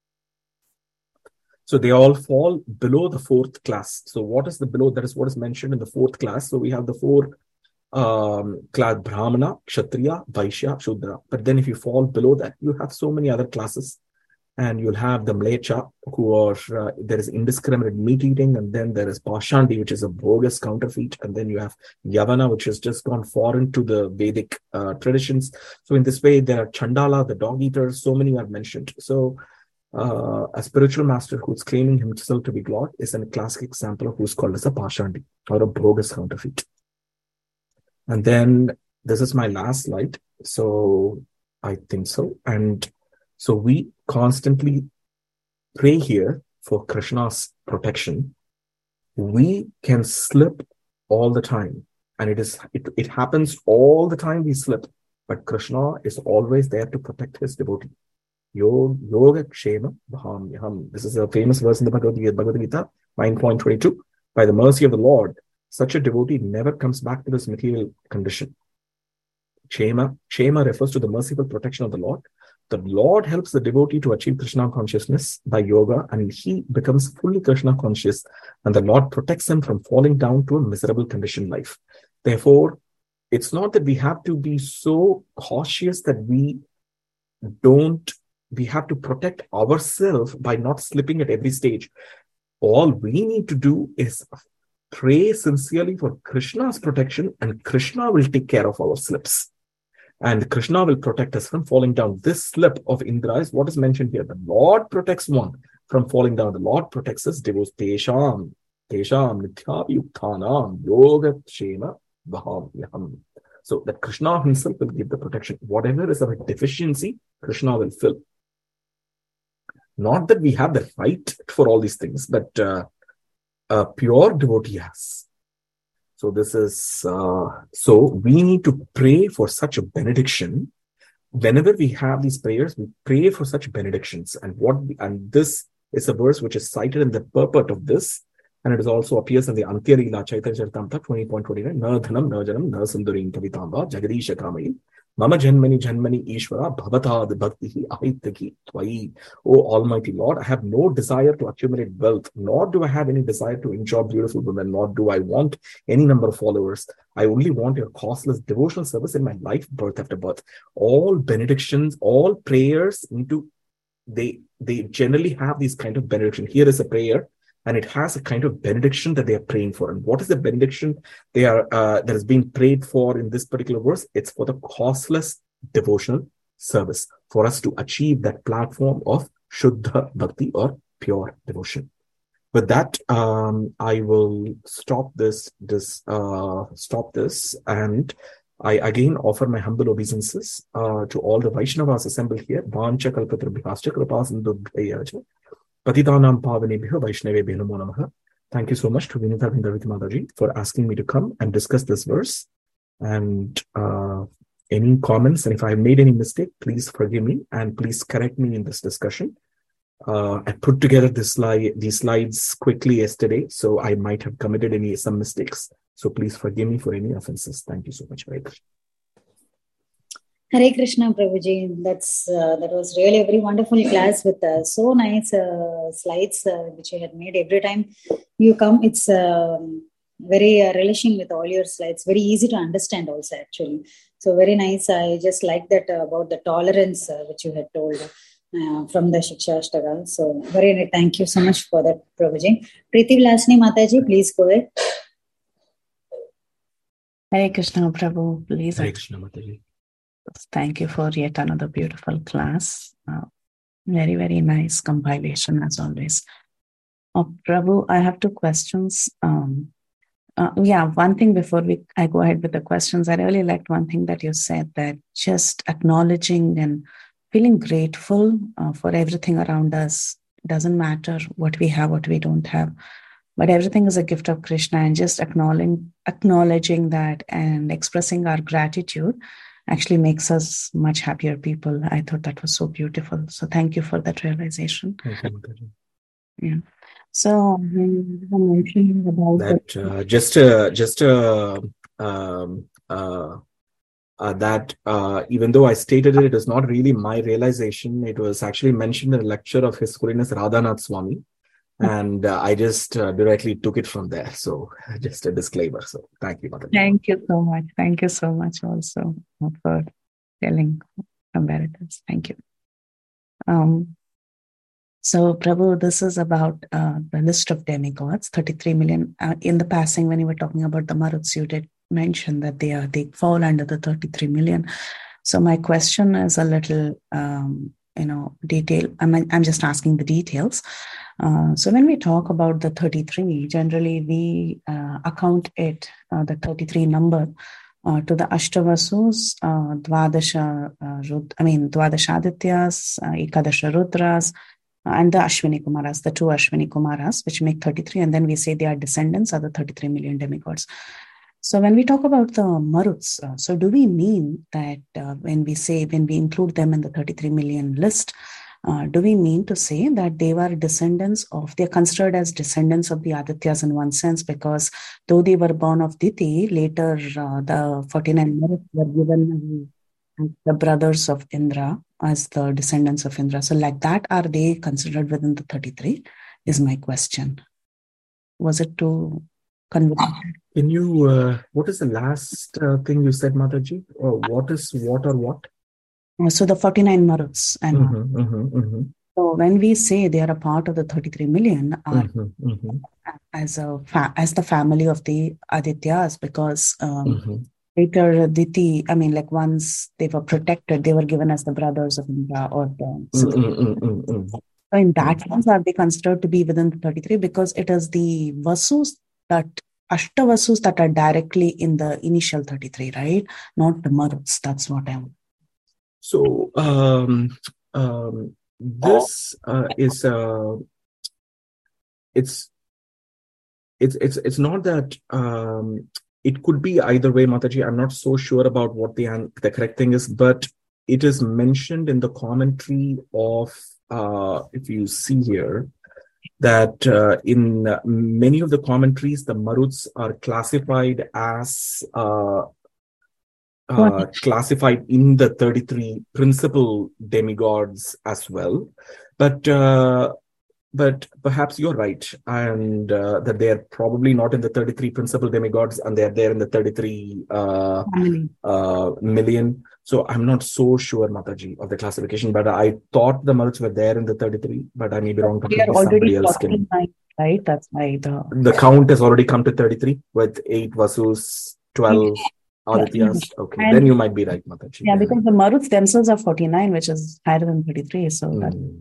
So they all fall below the fourth class. So what is the below? That is what is mentioned in the fourth class. So we have the four class: Brahmana, Kshatriya, Vaishya, Shudra. But then if you fall below that, you have so many other classes. And you'll have the Mlecha, who are, there is indiscriminate meat eating, and then there is Pashandi, which is a bogus counterfeit, and then you have Yavana, which has just gone foreign to the Vedic traditions. So in this way, there are Chandala, the dog eaters, so many are mentioned. So a spiritual master who's claiming himself to be God is a classic example of who's called as a Pashandi, or a bogus counterfeit. And then this is my last slide. So I think so. And so we constantly pray here for Krishna's protection. We can slip all the time, and it happens all the time we slip, but Krishna is always there to protect his devotee. Yoga Kshema Bhamyaham. This is a famous verse in the Bhagavad Gita, 9.22. By the mercy of the Lord, such a devotee never comes back to this material condition. Kshema refers to the merciful protection of the Lord. The Lord helps the devotee to achieve Krishna consciousness by yoga, and he becomes fully Krishna conscious, and the Lord protects him from falling down to a miserable conditioned life. Therefore, it's not that we have to be so cautious that we have to protect ourselves by not slipping at every stage. All we need to do is pray sincerely for Krishna's protection, and Krishna will take care of our slips. And Krishna will protect us from falling down. This slip of Indra is what is mentioned here. The Lord protects one from falling down. The Lord protects us. Tesham nithyabhyukthanam yoga shema vahamyaham. So that Krishna himself will give the protection. Whatever is our deficiency, Krishna will fill. Not that we have the right for all these things, but a pure devotee has. So this is, so we need to pray for such a benediction. Whenever we have these prayers, we pray for such benedictions. And this is a verse which is cited in the purport of this. And it also appears in the Antya Leela Chaitanya Charitamrita 20.29. Na dhanam, na janam, na sundarim kavitamba, jagadisha kamayi. Mama janmani janmani Ishvara bhavatad bhaktihi ahityaki tvai. O Almighty Lord, I have no desire to accumulate wealth, nor do I have any desire to enjoy beautiful women, nor do I want any number of followers. I only want your costless devotional service in my life, birth after birth. All benedictions, all prayers they generally have these kind of benediction. Here is a prayer, and it has a kind of benediction that they are praying for. And what is the benediction that is being prayed for in this particular verse? It's for the costless devotional service, for us to achieve that platform of Shuddha Bhakti or pure devotion. With that, I will stop this, and I again offer my humble obeisances to all the Vaishnavas assembled here. Vancha kalpatrabhyascha kripasindubhyaja patitanam pavanebhyo vaishnavebhyo namo namaha. Thank you so much to Vinita Gandaravati Mataji for asking me to come and discuss this verse. And any comments, and if I have made any mistake, please forgive me and please correct me in this discussion. I put together these slides quickly yesterday, so I might have committed some mistakes. So please forgive me for any offenses. Thank you so much. Hare Krishna. Hare Krishna, Prabhuji. That was really a very wonderful class with so nice slides which you had made. Every time you come, it's very relishing with all your slides. Very easy to understand also, actually. So very nice. I just like that about the tolerance which you had told from the Shikshashtaka. So very nice. Thank you so much for that, Prabhuji. Preeti Vilasini Mataji, please go ahead. Hare Krishna, Prabhu. Please. Hare Krishna, Mataji. Thank you for yet another beautiful class. Very, very nice compilation as always. Prabhu, I have two questions. One thing before I go ahead with the questions, I really liked one thing that you said, that just acknowledging and feeling grateful for everything around us. It doesn't matter what we have, what we don't have, but everything is a gift of Krishna, and just acknowledging that and expressing our gratitude actually makes us much happier people. I thought that was so beautiful. So thank you for that realization. Thank you, Mataji. Yeah. So you were mentioning about that even though I stated it is not really my realization, it was actually mentioned in a lecture of His Holiness Radhanath Swami. And I just directly took it from there. So just a disclaimer. So thank you, Mataji. Thank you so much. Thank you so much also for telling where it is. Thank you. So Prabhu, this is about the list of demigods, 33 million. In the passing, when you were talking about the Maruts, you did mention that they fall under the 33 million. So my question is a little, detail. I'm just asking the details. So when we talk about the 33, generally we account it, the 33 number, to the Ashtavasus, Dvadasha Adityas, Ekadasha Rudras, and the Ashwini Kumaras, the two Ashwini Kumaras, which make 33, and then we say their descendants are the 33 million demigods. So when we talk about the Maruts, so do we mean that when we include them in the 33 million list, do we mean to say that they're considered as descendants of the Adityas in one sense, because though they were born of Diti, later the 49 Maruts were given the brothers of Indra as the descendants of Indra. So like that, are they considered within the 33 is my question. Was it too convoluted? Can you, what is the last thing you said, Mataji? What is what or what? So the 49 Maruts. And so when we say they are a part of the 33 million, are as the family of the Adityas, because later Diti, I mean, like once they were protected, they were given as the brothers of Indra or the. So in that sense, are they considered to be within the 33? Because it is the Vasus that Ashtavasus that are directly in the initial 33, right? Not the Maruts. That's what I want. So this is it's not that it could be either way, Mataji. I'm not so sure about what the correct thing is, but it is mentioned in the commentary of if you see here that in many of the commentaries the Maruts are classified as classified in the 33 principal demigods as well, but perhaps you're right, and that they are probably not in the 33 principal demigods, and they are there in the 33 million. So I'm not so sure, Mataji, of the classification, but I thought the Maruts were there in the 33, but I may be wrong. They are already 49, right? That's why the count has already come to 33 with 8 Vasus, 12 Adityas. Okay, and then you might be right, Mataji. Yeah, because the Maruts themselves are 49, which is higher than 33. So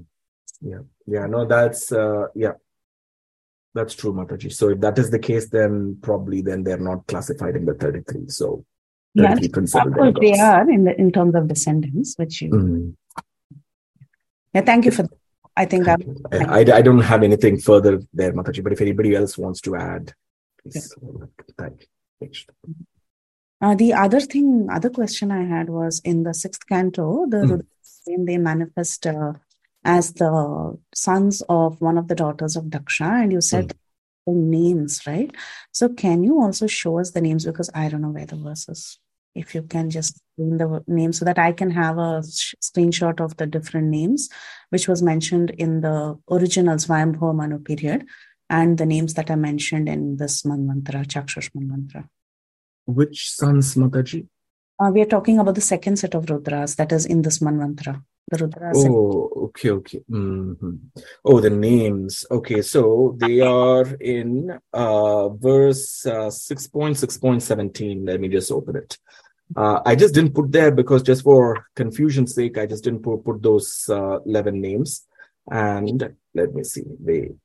that's that's true, Mataji. So if that is the case, then probably they're not classified in the 33. So 33 principal demigods. They are in terms of descendants, which you. Thank you for that. I think that. I don't have anything further there, Mataji. But if anybody else wants to add, please. Thank you. The other question I had was in the 6th canto, they manifest as the sons of one of the daughters of Daksha, and you said the names, right? So can you also show us the names, because I don't know where the verse is. If you can just bring the names so that I can have a screenshot of the different names, which was mentioned in the original Swayambhuva Manu period, and the names that are mentioned in this Manvantara, Chakshush Manvantara. Which sons, Mataji? We are talking about the second set of Rudras that is in this Manvantara. The Rudras. Okay. Oh, the names. Okay, so they are in verse 6.6.17. Let me just open it. I just didn't put there because just for confusion's sake, I just didn't put those 11 names. And let me see.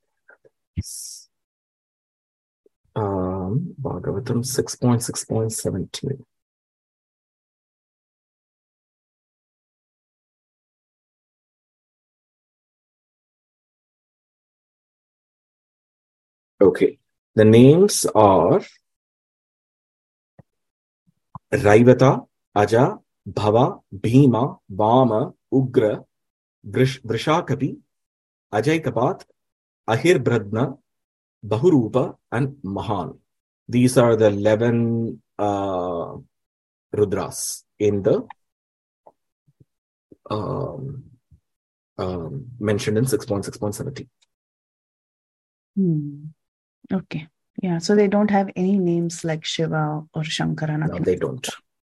Bhagavatam 6.6.17. Okay, the names are Raivata, Aja, Bhava, Bhima, Vama, Ugra, Vrishakapi, Ajay Kapat, Ahir Bradna, Bahurupa, and Mahan. These are the 11 Rudras in the mentioned in 6.6.17. Okay. Yeah. So they don't have any names like Shiva or Shankara. No, they don't.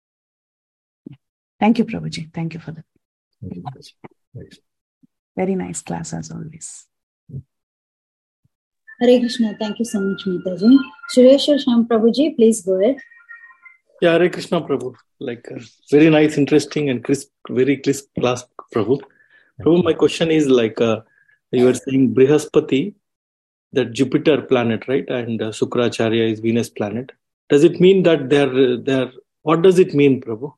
Thank you, Prabhuji. Thank you for that. Thank you. Very nice class as always. Hare Krishna. Thank you so much, Mitaji. Sureshwar Sham Prabhuji, please go ahead. Yeah, Hare Krishna, Prabhu. Very nice, interesting, and crisp, very crisp class, Prabhu. Prabhu, my question is you were saying Brihaspati, that Jupiter planet, right? And Sukracharya is Venus planet. Does it mean that they're what does it mean, Prabhu?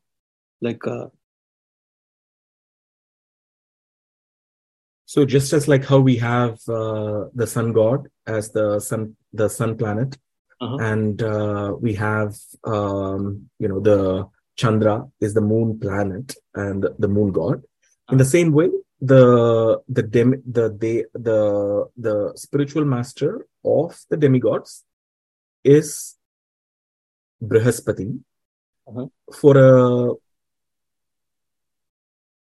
So just as like how we have the sun god as the sun planet, and we have the Chandra is the moon planet and the moon god. In the same way, the spiritual master of the demigods is Brihaspati for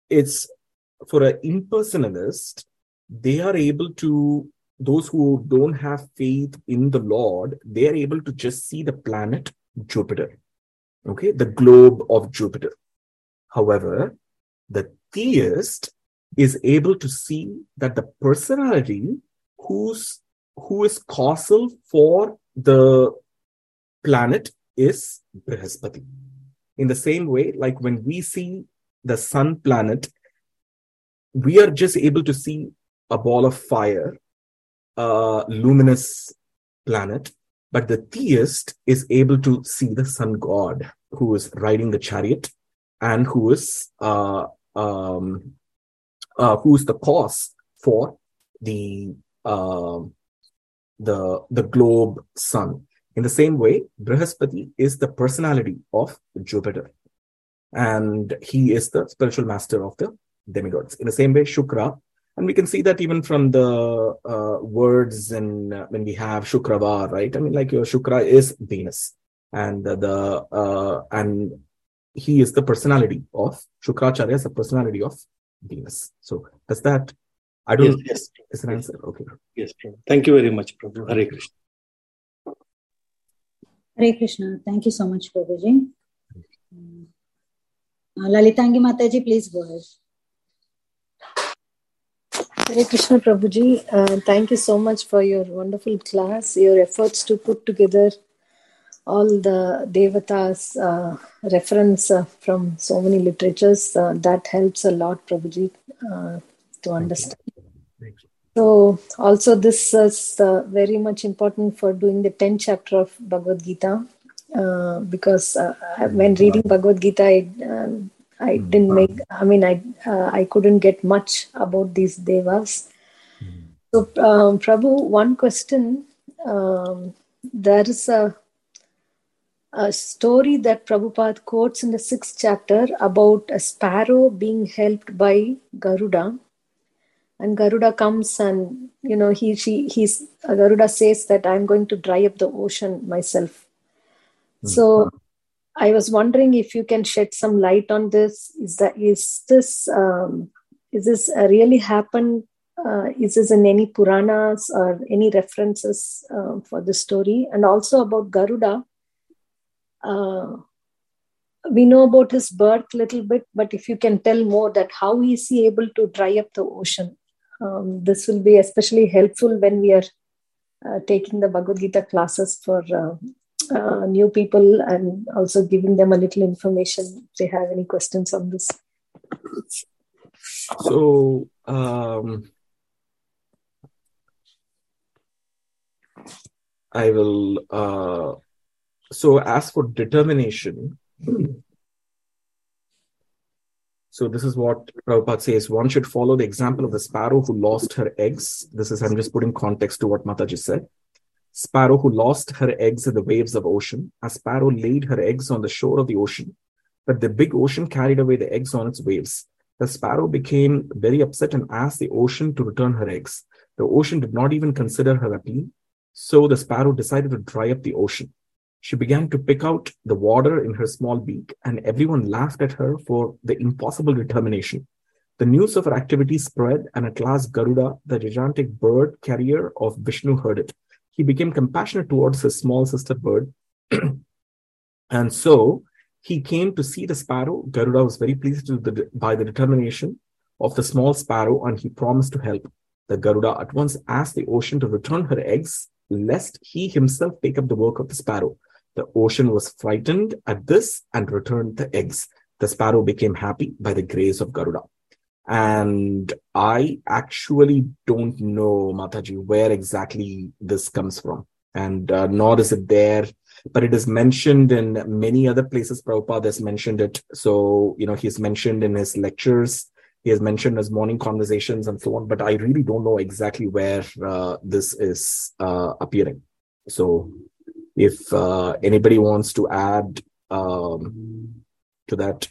it's for an impersonalist, they are able to, those who don't have faith in the Lord, they are able to just see the planet Jupiter, okay, the globe of Jupiter. However, the theist is able to see that the personality who is causal for the planet is Brihaspati. In the same way, like when we see the sun planet, we are just able to see a ball of fire, a luminous planet, but the theist is able to see the sun god who is riding the chariot and who is the cause for the globe sun. In the same way, Brihaspati is the personality of Jupiter, and he is the spiritual master of the demigods. In the same way, Shukra, and we can see that even from the words in when we have Shukravar, right? I mean, like your Shukra is Venus, and and he is the personality of Shukracharya is the personality of Venus. So does that? I don't. Yes. Is an answer? Okay. Yes, Prabhu. Thank you very much, Prabhu. Hare Krishna. Hare Krishna. Thank you so much, Prabhuji. Lalitangi Mataji, please go ahead. Hare Krishna, Prabhuji. Thank you so much for your wonderful class, your efforts to put together all the Devatas reference from so many literatures. That helps a lot, Prabhuji, to understand. So also this is very much important for doing the 10th chapter of Bhagavad Gita, because when reading Bhagavad Gita, I didn't make, I couldn't get much about these devas. So Prabhu, one question, there is a story that Prabhupada quotes in the 6th chapter about a sparrow being helped by Garuda. And Garuda comes and, Garuda says that I'm going to dry up the ocean myself. So I was wondering if you can shed some light on this. Is this really happened? Is this in any Puranas or any references for the story? And also about Garuda, we know about his birth a little bit, but if you can tell more that how is he able to dry up the ocean? This will be especially helpful when we are taking the Bhagavad Gita classes for new people, and also giving them a little information if they have any questions on this. So, I will, so as for determination, so this is what Prabhupada says, one should follow the example of the sparrow who lost her eggs. This is, I'm just putting context to what Mataji said. Sparrow who lost her eggs in the waves of ocean. A sparrow laid her eggs on the shore of the ocean, but the big ocean carried away the eggs on its waves. The sparrow became very upset and asked the ocean to return her eggs. The ocean did not even consider her appeal. So the sparrow decided to dry up the ocean. She began to pick out the water in her small beak, and everyone laughed at her for the impossible determination. The news of her activity spread, and at last Garuda, the gigantic bird carrier of Vishnu, heard it. He became compassionate towards his small sister bird. And so he came to see the sparrow. Garuda was very pleased by the determination of the small sparrow, and he promised to help. The Garuda at once asked the ocean to return her eggs, lest he himself take up the work of the sparrow. The ocean was frightened at this and returned the eggs. The sparrow became happy by the grace of Garuda. And I actually don't know, Mataji, where exactly this comes from. And nor is it there, but it is mentioned in many other places. Prabhupada has mentioned it. So, he's mentioned in his lectures, he has mentioned his morning conversations and so on, but I really don't know exactly where this is appearing. So if anybody wants to add to that,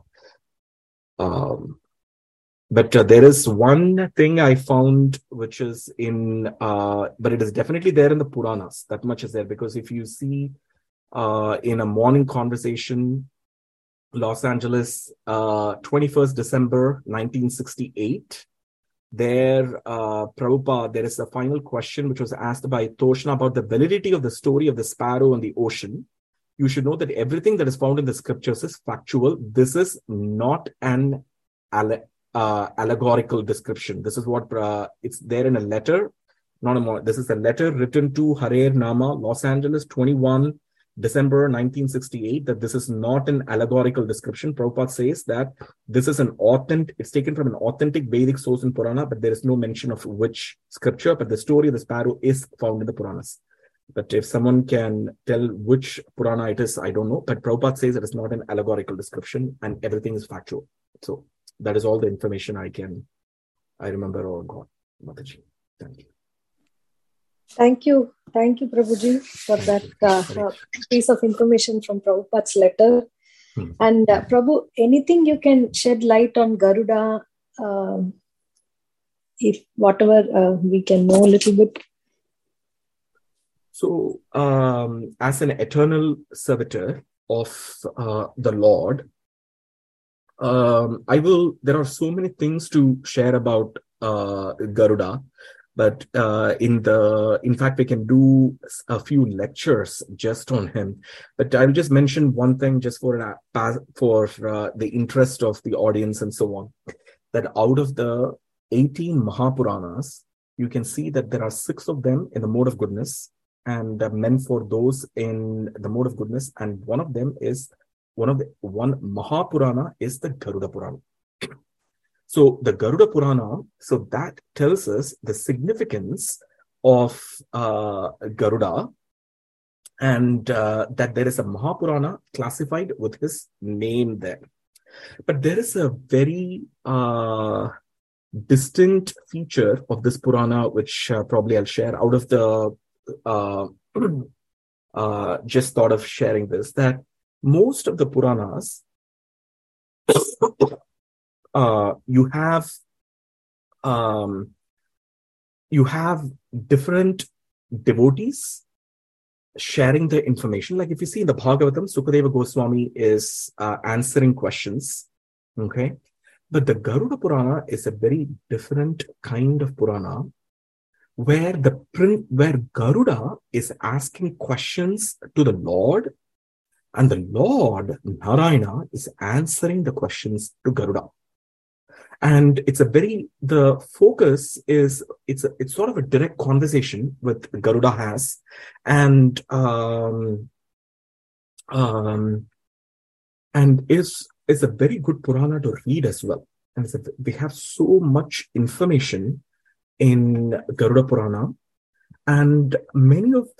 but there is one thing I found which is in, but it is definitely there in the Puranas. That much is there, because if you see in a morning conversation, Los Angeles, 21st December 1968. There, Prabhupada, there is a final question which was asked by Toshna about the validity of the story of the sparrow and the ocean. You should know that everything that is found in the scriptures is factual. This is not an allegorical description. This is what it's there in a letter. This is a letter written to Harer Nama, Los Angeles, 21 December 1968, that this is not an allegorical description. Prabhupada says that this is it's taken from an authentic Vedic source in Purana, but there is no mention of which scripture, but the story of the sparrow is found in the Puranas. But if someone can tell which Purana it is, I don't know. But Prabhupada says it is not an allegorical description and everything is factual. So that is all the information I remember or got. Mataji. Thank you. Thank you, Prabhuji, for that piece of information from Prabhupada's letter. And Prabhu, anything you can shed light on Garuda, if whatever we can know a little bit? So, as an eternal servitor of the Lord, there are so many things to share about Garuda. But in fact, we can do a few lectures just on him. But I will just mention one thing just for the interest of the audience and so on. That out of the 18 Mahapuranas, you can see that there are 6 of them in the mode of goodness and meant for those in the mode of goodness. And one of them is one Mahapurana is the Garuda Purana. So the Garuda Purana, so that tells us the significance of Garuda, and that there is a Mahapurana classified with his name there. But there is a very distinct feature of this Purana, which probably I'll share out of the, just thought of sharing this, that most of the Puranas, you have different devotees sharing the information. Like if you see in the Bhagavatam, Sukadeva Goswami is answering questions. Okay. But the Garuda Purana is a very different kind of Purana where Garuda is asking questions to the Lord, and the Lord, Narayana, is answering the questions to Garuda. And the focus is, it's sort of a direct conversation with Garuda has, and is a very good Purana to read as well. And we have so much information in Garuda Purana, and many of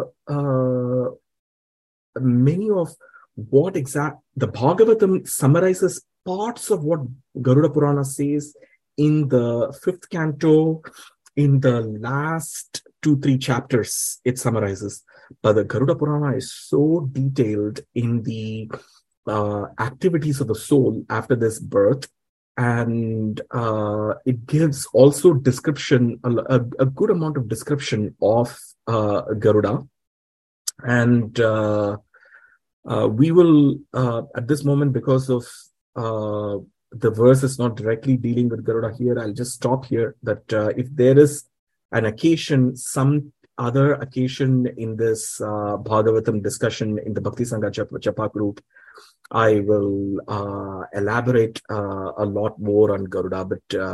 what the Bhagavatam summarizes parts of what Garuda Purana says in the 5th canto, in the last 2-3 chapters, it summarizes. But the Garuda Purana is so detailed in the activities of the soul after this birth, and it gives also description, a good amount of description of Garuda. And we will, at this moment, because of the verse is not directly dealing with Garuda here, I'll just stop here. That if there is an occasion, some other occasion in this Bhagavatam discussion in the Bhakti Sangha Japa group, I will elaborate a lot more on Garuda.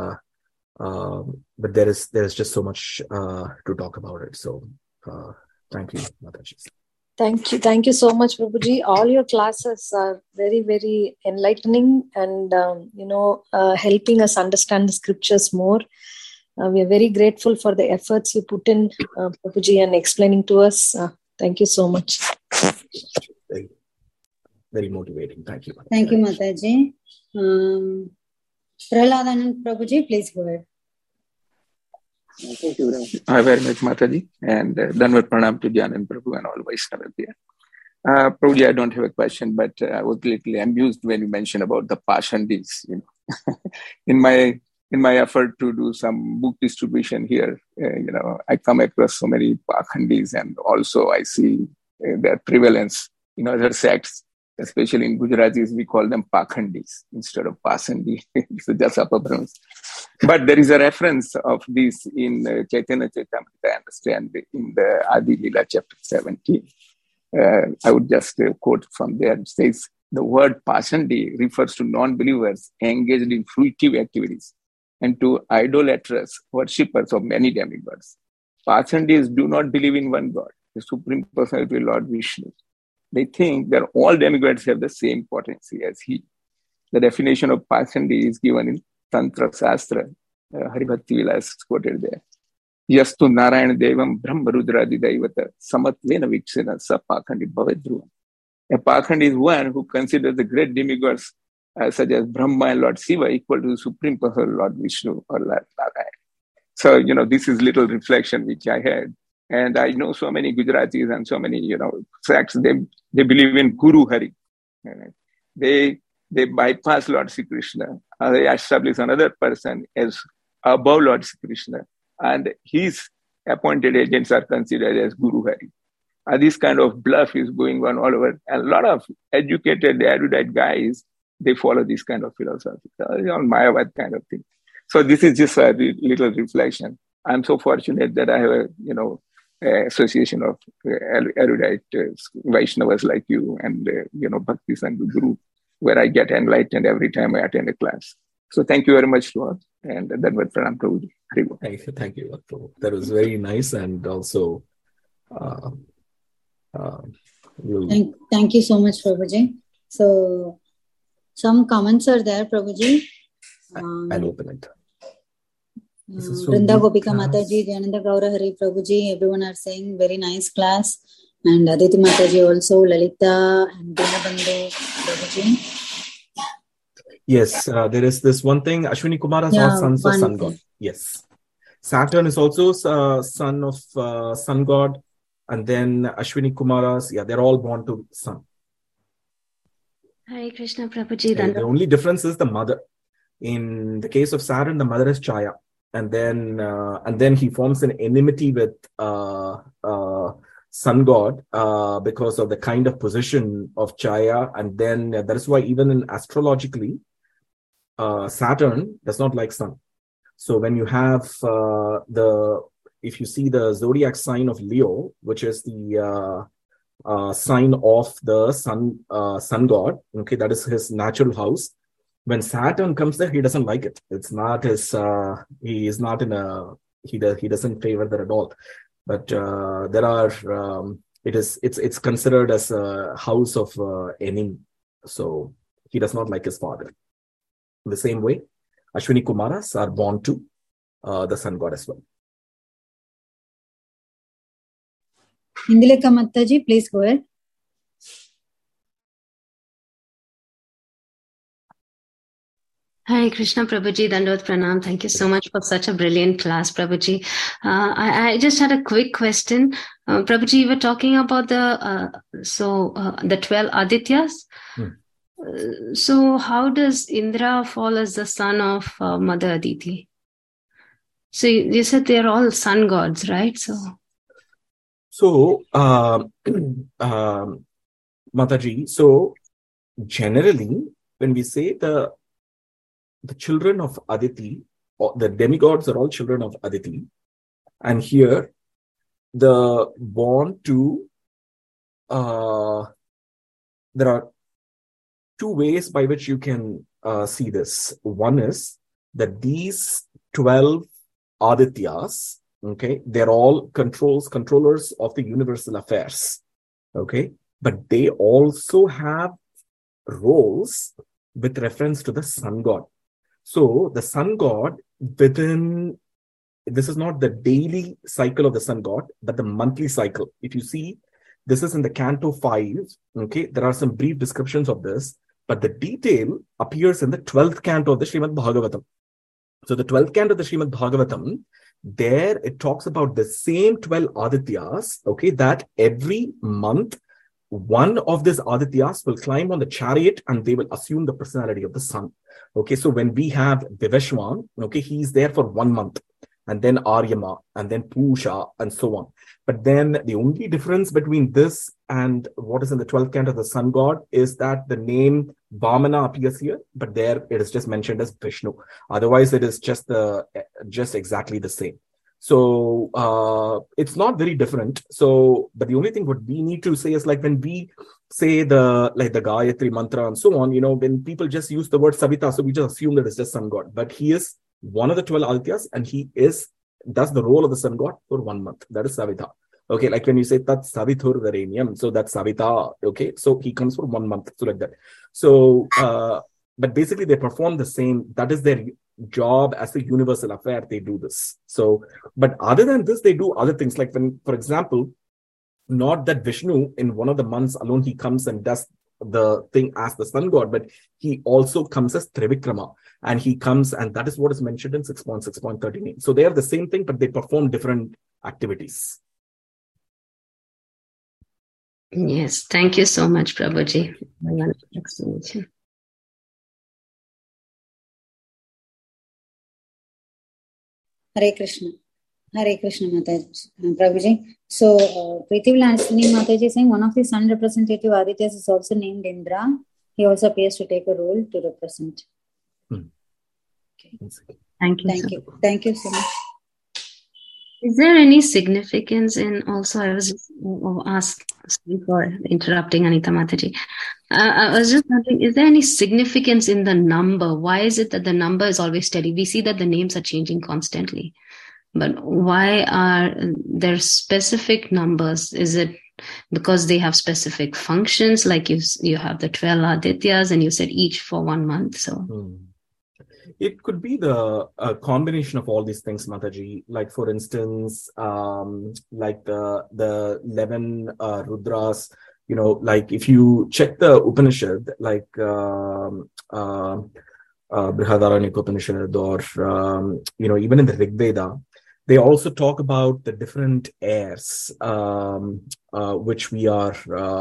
But there is just so much to talk about it. So thank you, Mataji. Thank you so much, Prabhuji. All your classes are very, very enlightening and, helping us understand the scriptures more. We are very grateful for the efforts you put in, Prabhuji, and explaining to us. Thank you so much. Very, very motivating. Thank you. Thank you, Mataji. Prahaladanand Prabhuji, please go ahead. Thank you very much, Mataji, and Danvat Pranam to Jnana Prabhu and all Vaishnavas here. Probably I don't have a question, but I was a little amused when you mentioned about the Pashandis. In my effort to do some book distribution here, I come across so many Pashandis, and also I see their prevalence in other sects. Especially in Gujaratis, we call them Pakhandis instead of Pasandi. It's just upperpronounce. But there is a reference of this in Chaitanya Charitamrita, I understand, in the Adi Lila chapter 17. I would just quote from there. It says, the word Pasandi refers to non-believers engaged in fruitive activities and to idolatrous worshippers of many demigods. Pasandis do not believe in one God, the Supreme Personality of Lord Vishnu. They think that all demigods have the same potency as he. The definition of Pasandi is given in Tantra Shastra. Haribhakti Vilas quoted there. Yastu Narayana Devam Brahma Rudradi Daivata Samatvena Vikshena Sa Pakhandi Bhavadruvam. A Pakhandi is one who considers the great demigods such as Brahma and Lord Shiva equal to the Supreme Personality Lord Vishnu or Lord Narayana. So, this is little reflection which I had. And I know so many Gujaratis and so many, sects, they believe in Guru Hari. They bypass Lord Sri Krishna. They establish another person as above Lord Sri Krishna. And his appointed agents are considered as Guru Hari. This kind of bluff is going on all over. And a lot of educated, erudite guys, they follow this kind of philosophy. On Mayavad kind of thing. So this is just a little reflection. I'm so fortunate that I have a association of erudite Vaishnavas like you and, Bhakti Sangha group, where I get enlightened every time I attend a class. So thank you very much to all. And that was Pranam Prabhuji. Thank you, Prabhu. That was very nice. And also, thank you so much, Prabhuji. So, some comments are there, Prabhuji. I'll open it. Vrinda Gopika Mataji, Jananda Gaura Hari Prabhuji, everyone are saying very nice class. And Aditi Mataji also, Lalita and Dinabandhu Prabhuji. Yes, there is this one thing. Ashwini Kumaras are sons of sun god. Yes. Saturn is also son of sun god. And then Ashwini Kumaras, they're all born to sun. Hare Krishna Prabhuji. The only difference is the mother. In the case of Saturn, the mother is Chaya. And then he forms an enmity with sun god because of the kind of position of Chaya. And then that is why even in astrologically, Saturn does not like sun. So when you have if you see the zodiac sign of Leo, which is the sign of the sun god, okay, that is his natural house. When Saturn comes there, he doesn't like it. It's not his. He is not in a. He doesn't favor that at all. But there are. It's considered as a house of enemy. So he does not like his father. In the same way, Ashwini Kumaras are born to the sun god as well. Indileka Mataji, please go ahead. Hare Krishna Prabhuji, Dandot Pranam. Thank you so much for such a brilliant class, Prabhuji. I just had a quick question. Prabhuji, you were talking about the 12 Adityas. So how does Indra fall as the son of Mother Aditi? So you said they're all sun gods, right? So Mataji, so generally, when we say the children of Aditi, or the demigods are all children of Aditi. And here, the born to, there are two ways by which you can see this. One is that these 12 Adityas, okay, they're all controllers of the universal affairs, okay, but they also have roles with reference to the sun god. So the sun god this is not the daily cycle of the sun god, but the monthly cycle. If you see, this is in the Canto 5, okay, there are some brief descriptions of this, but the detail appears in the 12th canto of the Srimad Bhagavatam. So the 12th canto of the Srimad Bhagavatam, there it talks about the same 12 Adityas, okay, that every month, one of these Adityas will climb on the chariot and they will assume the personality of the sun. Okay, so when we have Viveshwan, okay, he's there for 1 month. and then Aryama, and then Pusha, and so on. But then the only difference between this and what is in the 12th canto of the sun god is that the name Vamana appears here, but there it is just mentioned as Vishnu. Otherwise, it is just exactly the same. So it's not very different. So, but the only thing what we need to say is like when we say the Gayatri mantra and so on, when people just use the word Savita, so we just assume that it's just sun god. But he is one of the 12 Adityas, and he does the role of the sun god for 1 month. That is Savita. Okay, like when you say Tat Savithur Varenyam, so that's Savita. Okay, so he comes for 1 month, so like that. So, but basically they perform the same. That is their job as a universal affair. They do this. So, but other than this, they do other things. Like when, for example, not that Vishnu in one of the months alone he comes and does the thing as the sun god, but he also comes as Trivikrama, and he comes, and that is what is mentioned in 6.6.39. So they are the same thing, but they perform different activities. Yes, thank you so much, Prabhuji. Explanation. Hare Krishna. Hare Krishna, Mataji. Prabhuji. So, Preeti will answer Mataji saying one of the sun representative Adityas is also named Indra. He also appears to take a role to represent. Okay. Thank you. Thank you so much. Is there any significance in also, I was sorry for interrupting Anita Mataji. I was just wondering, is there any significance in the number? Why is it that the number is always steady? We see that the names are changing constantly, but why are there specific numbers? Is it because they have specific functions? Like you have the 12 Adityas and you said each for 1 month. So. It could be the combination of all these things, Mataji. Like, for instance, like the 11 Rudras, like if you check the Upanishad, like Brihadaranyaka Upanishad or, even in the Rig Veda, they also talk about the different airs which we are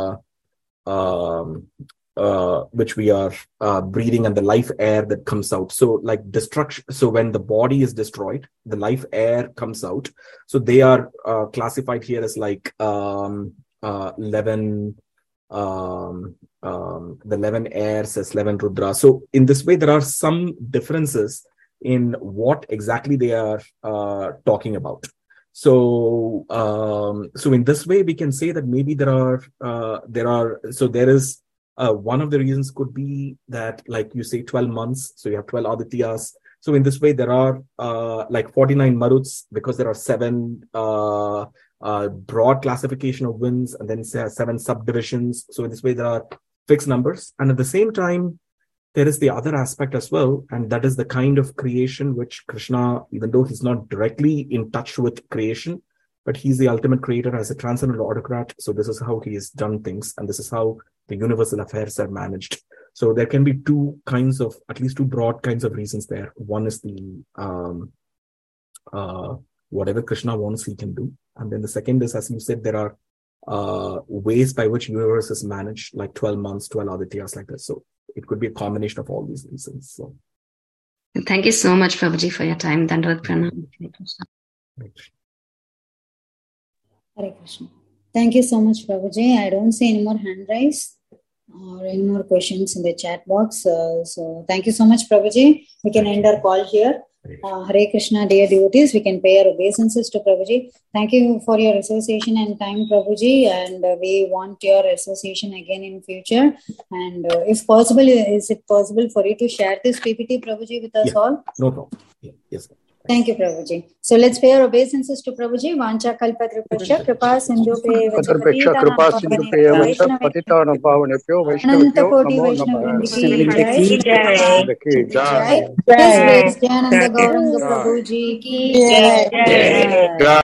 breathing, and the life air that comes out. So like destruction. So when the body is destroyed, the life air comes out. So they are classified here as like 11, the 11 airs as 11 Rudra. So in this way, there are some differences in what exactly they are talking about. So in this way, we can say that maybe there is one of the reasons could be that, like you say, 12 months. So you have 12 Adityas. So in this way, there are like 49 Maruts, because there are 7 broad classification of winds, and then 7 subdivisions. So in this way, there are fixed numbers. And at the same time, there is the other aspect as well, and that is the kind of creation which Krishna, even though he's not directly in touch with creation, but he's the ultimate creator as a transcendental autocrat. So this is how he has done things, and this is how the universal affairs are managed. So there can be at least two broad kinds of reasons there. One is the whatever Krishna wants, he can do. And then the second is, as you said, there are ways by which universe is managed, like 12 months, 12 Adityas, like this. So it could be a combination of all these reasons. So thank you so much, Prabhuji, for your time. Dandavad Pranam. Hare Krishna. Thank you so much, Prabhuji. I don't see any more hand raise or any more questions in the chat box. So thank you so much, Prabhuji. We can end our call here. Hare Krishna, dear devotees, we can pay our obeisances to Prabhuji. Thank you for your association and time, Prabhuji, and we want your association again in future. And if possible, is it possible for you to share this PPT, Prabhuji, with us all? No problem. Yes. Thank you, Prabhuji. So let's pay our obeisances to Prabhuji. Vancha kalpatrupasya kripa sindhupe patitanam pavanebhyo Vaishnavabhyo namo namah. Jai. His Grace Jayananda Gauranga Prabhuji ki jai.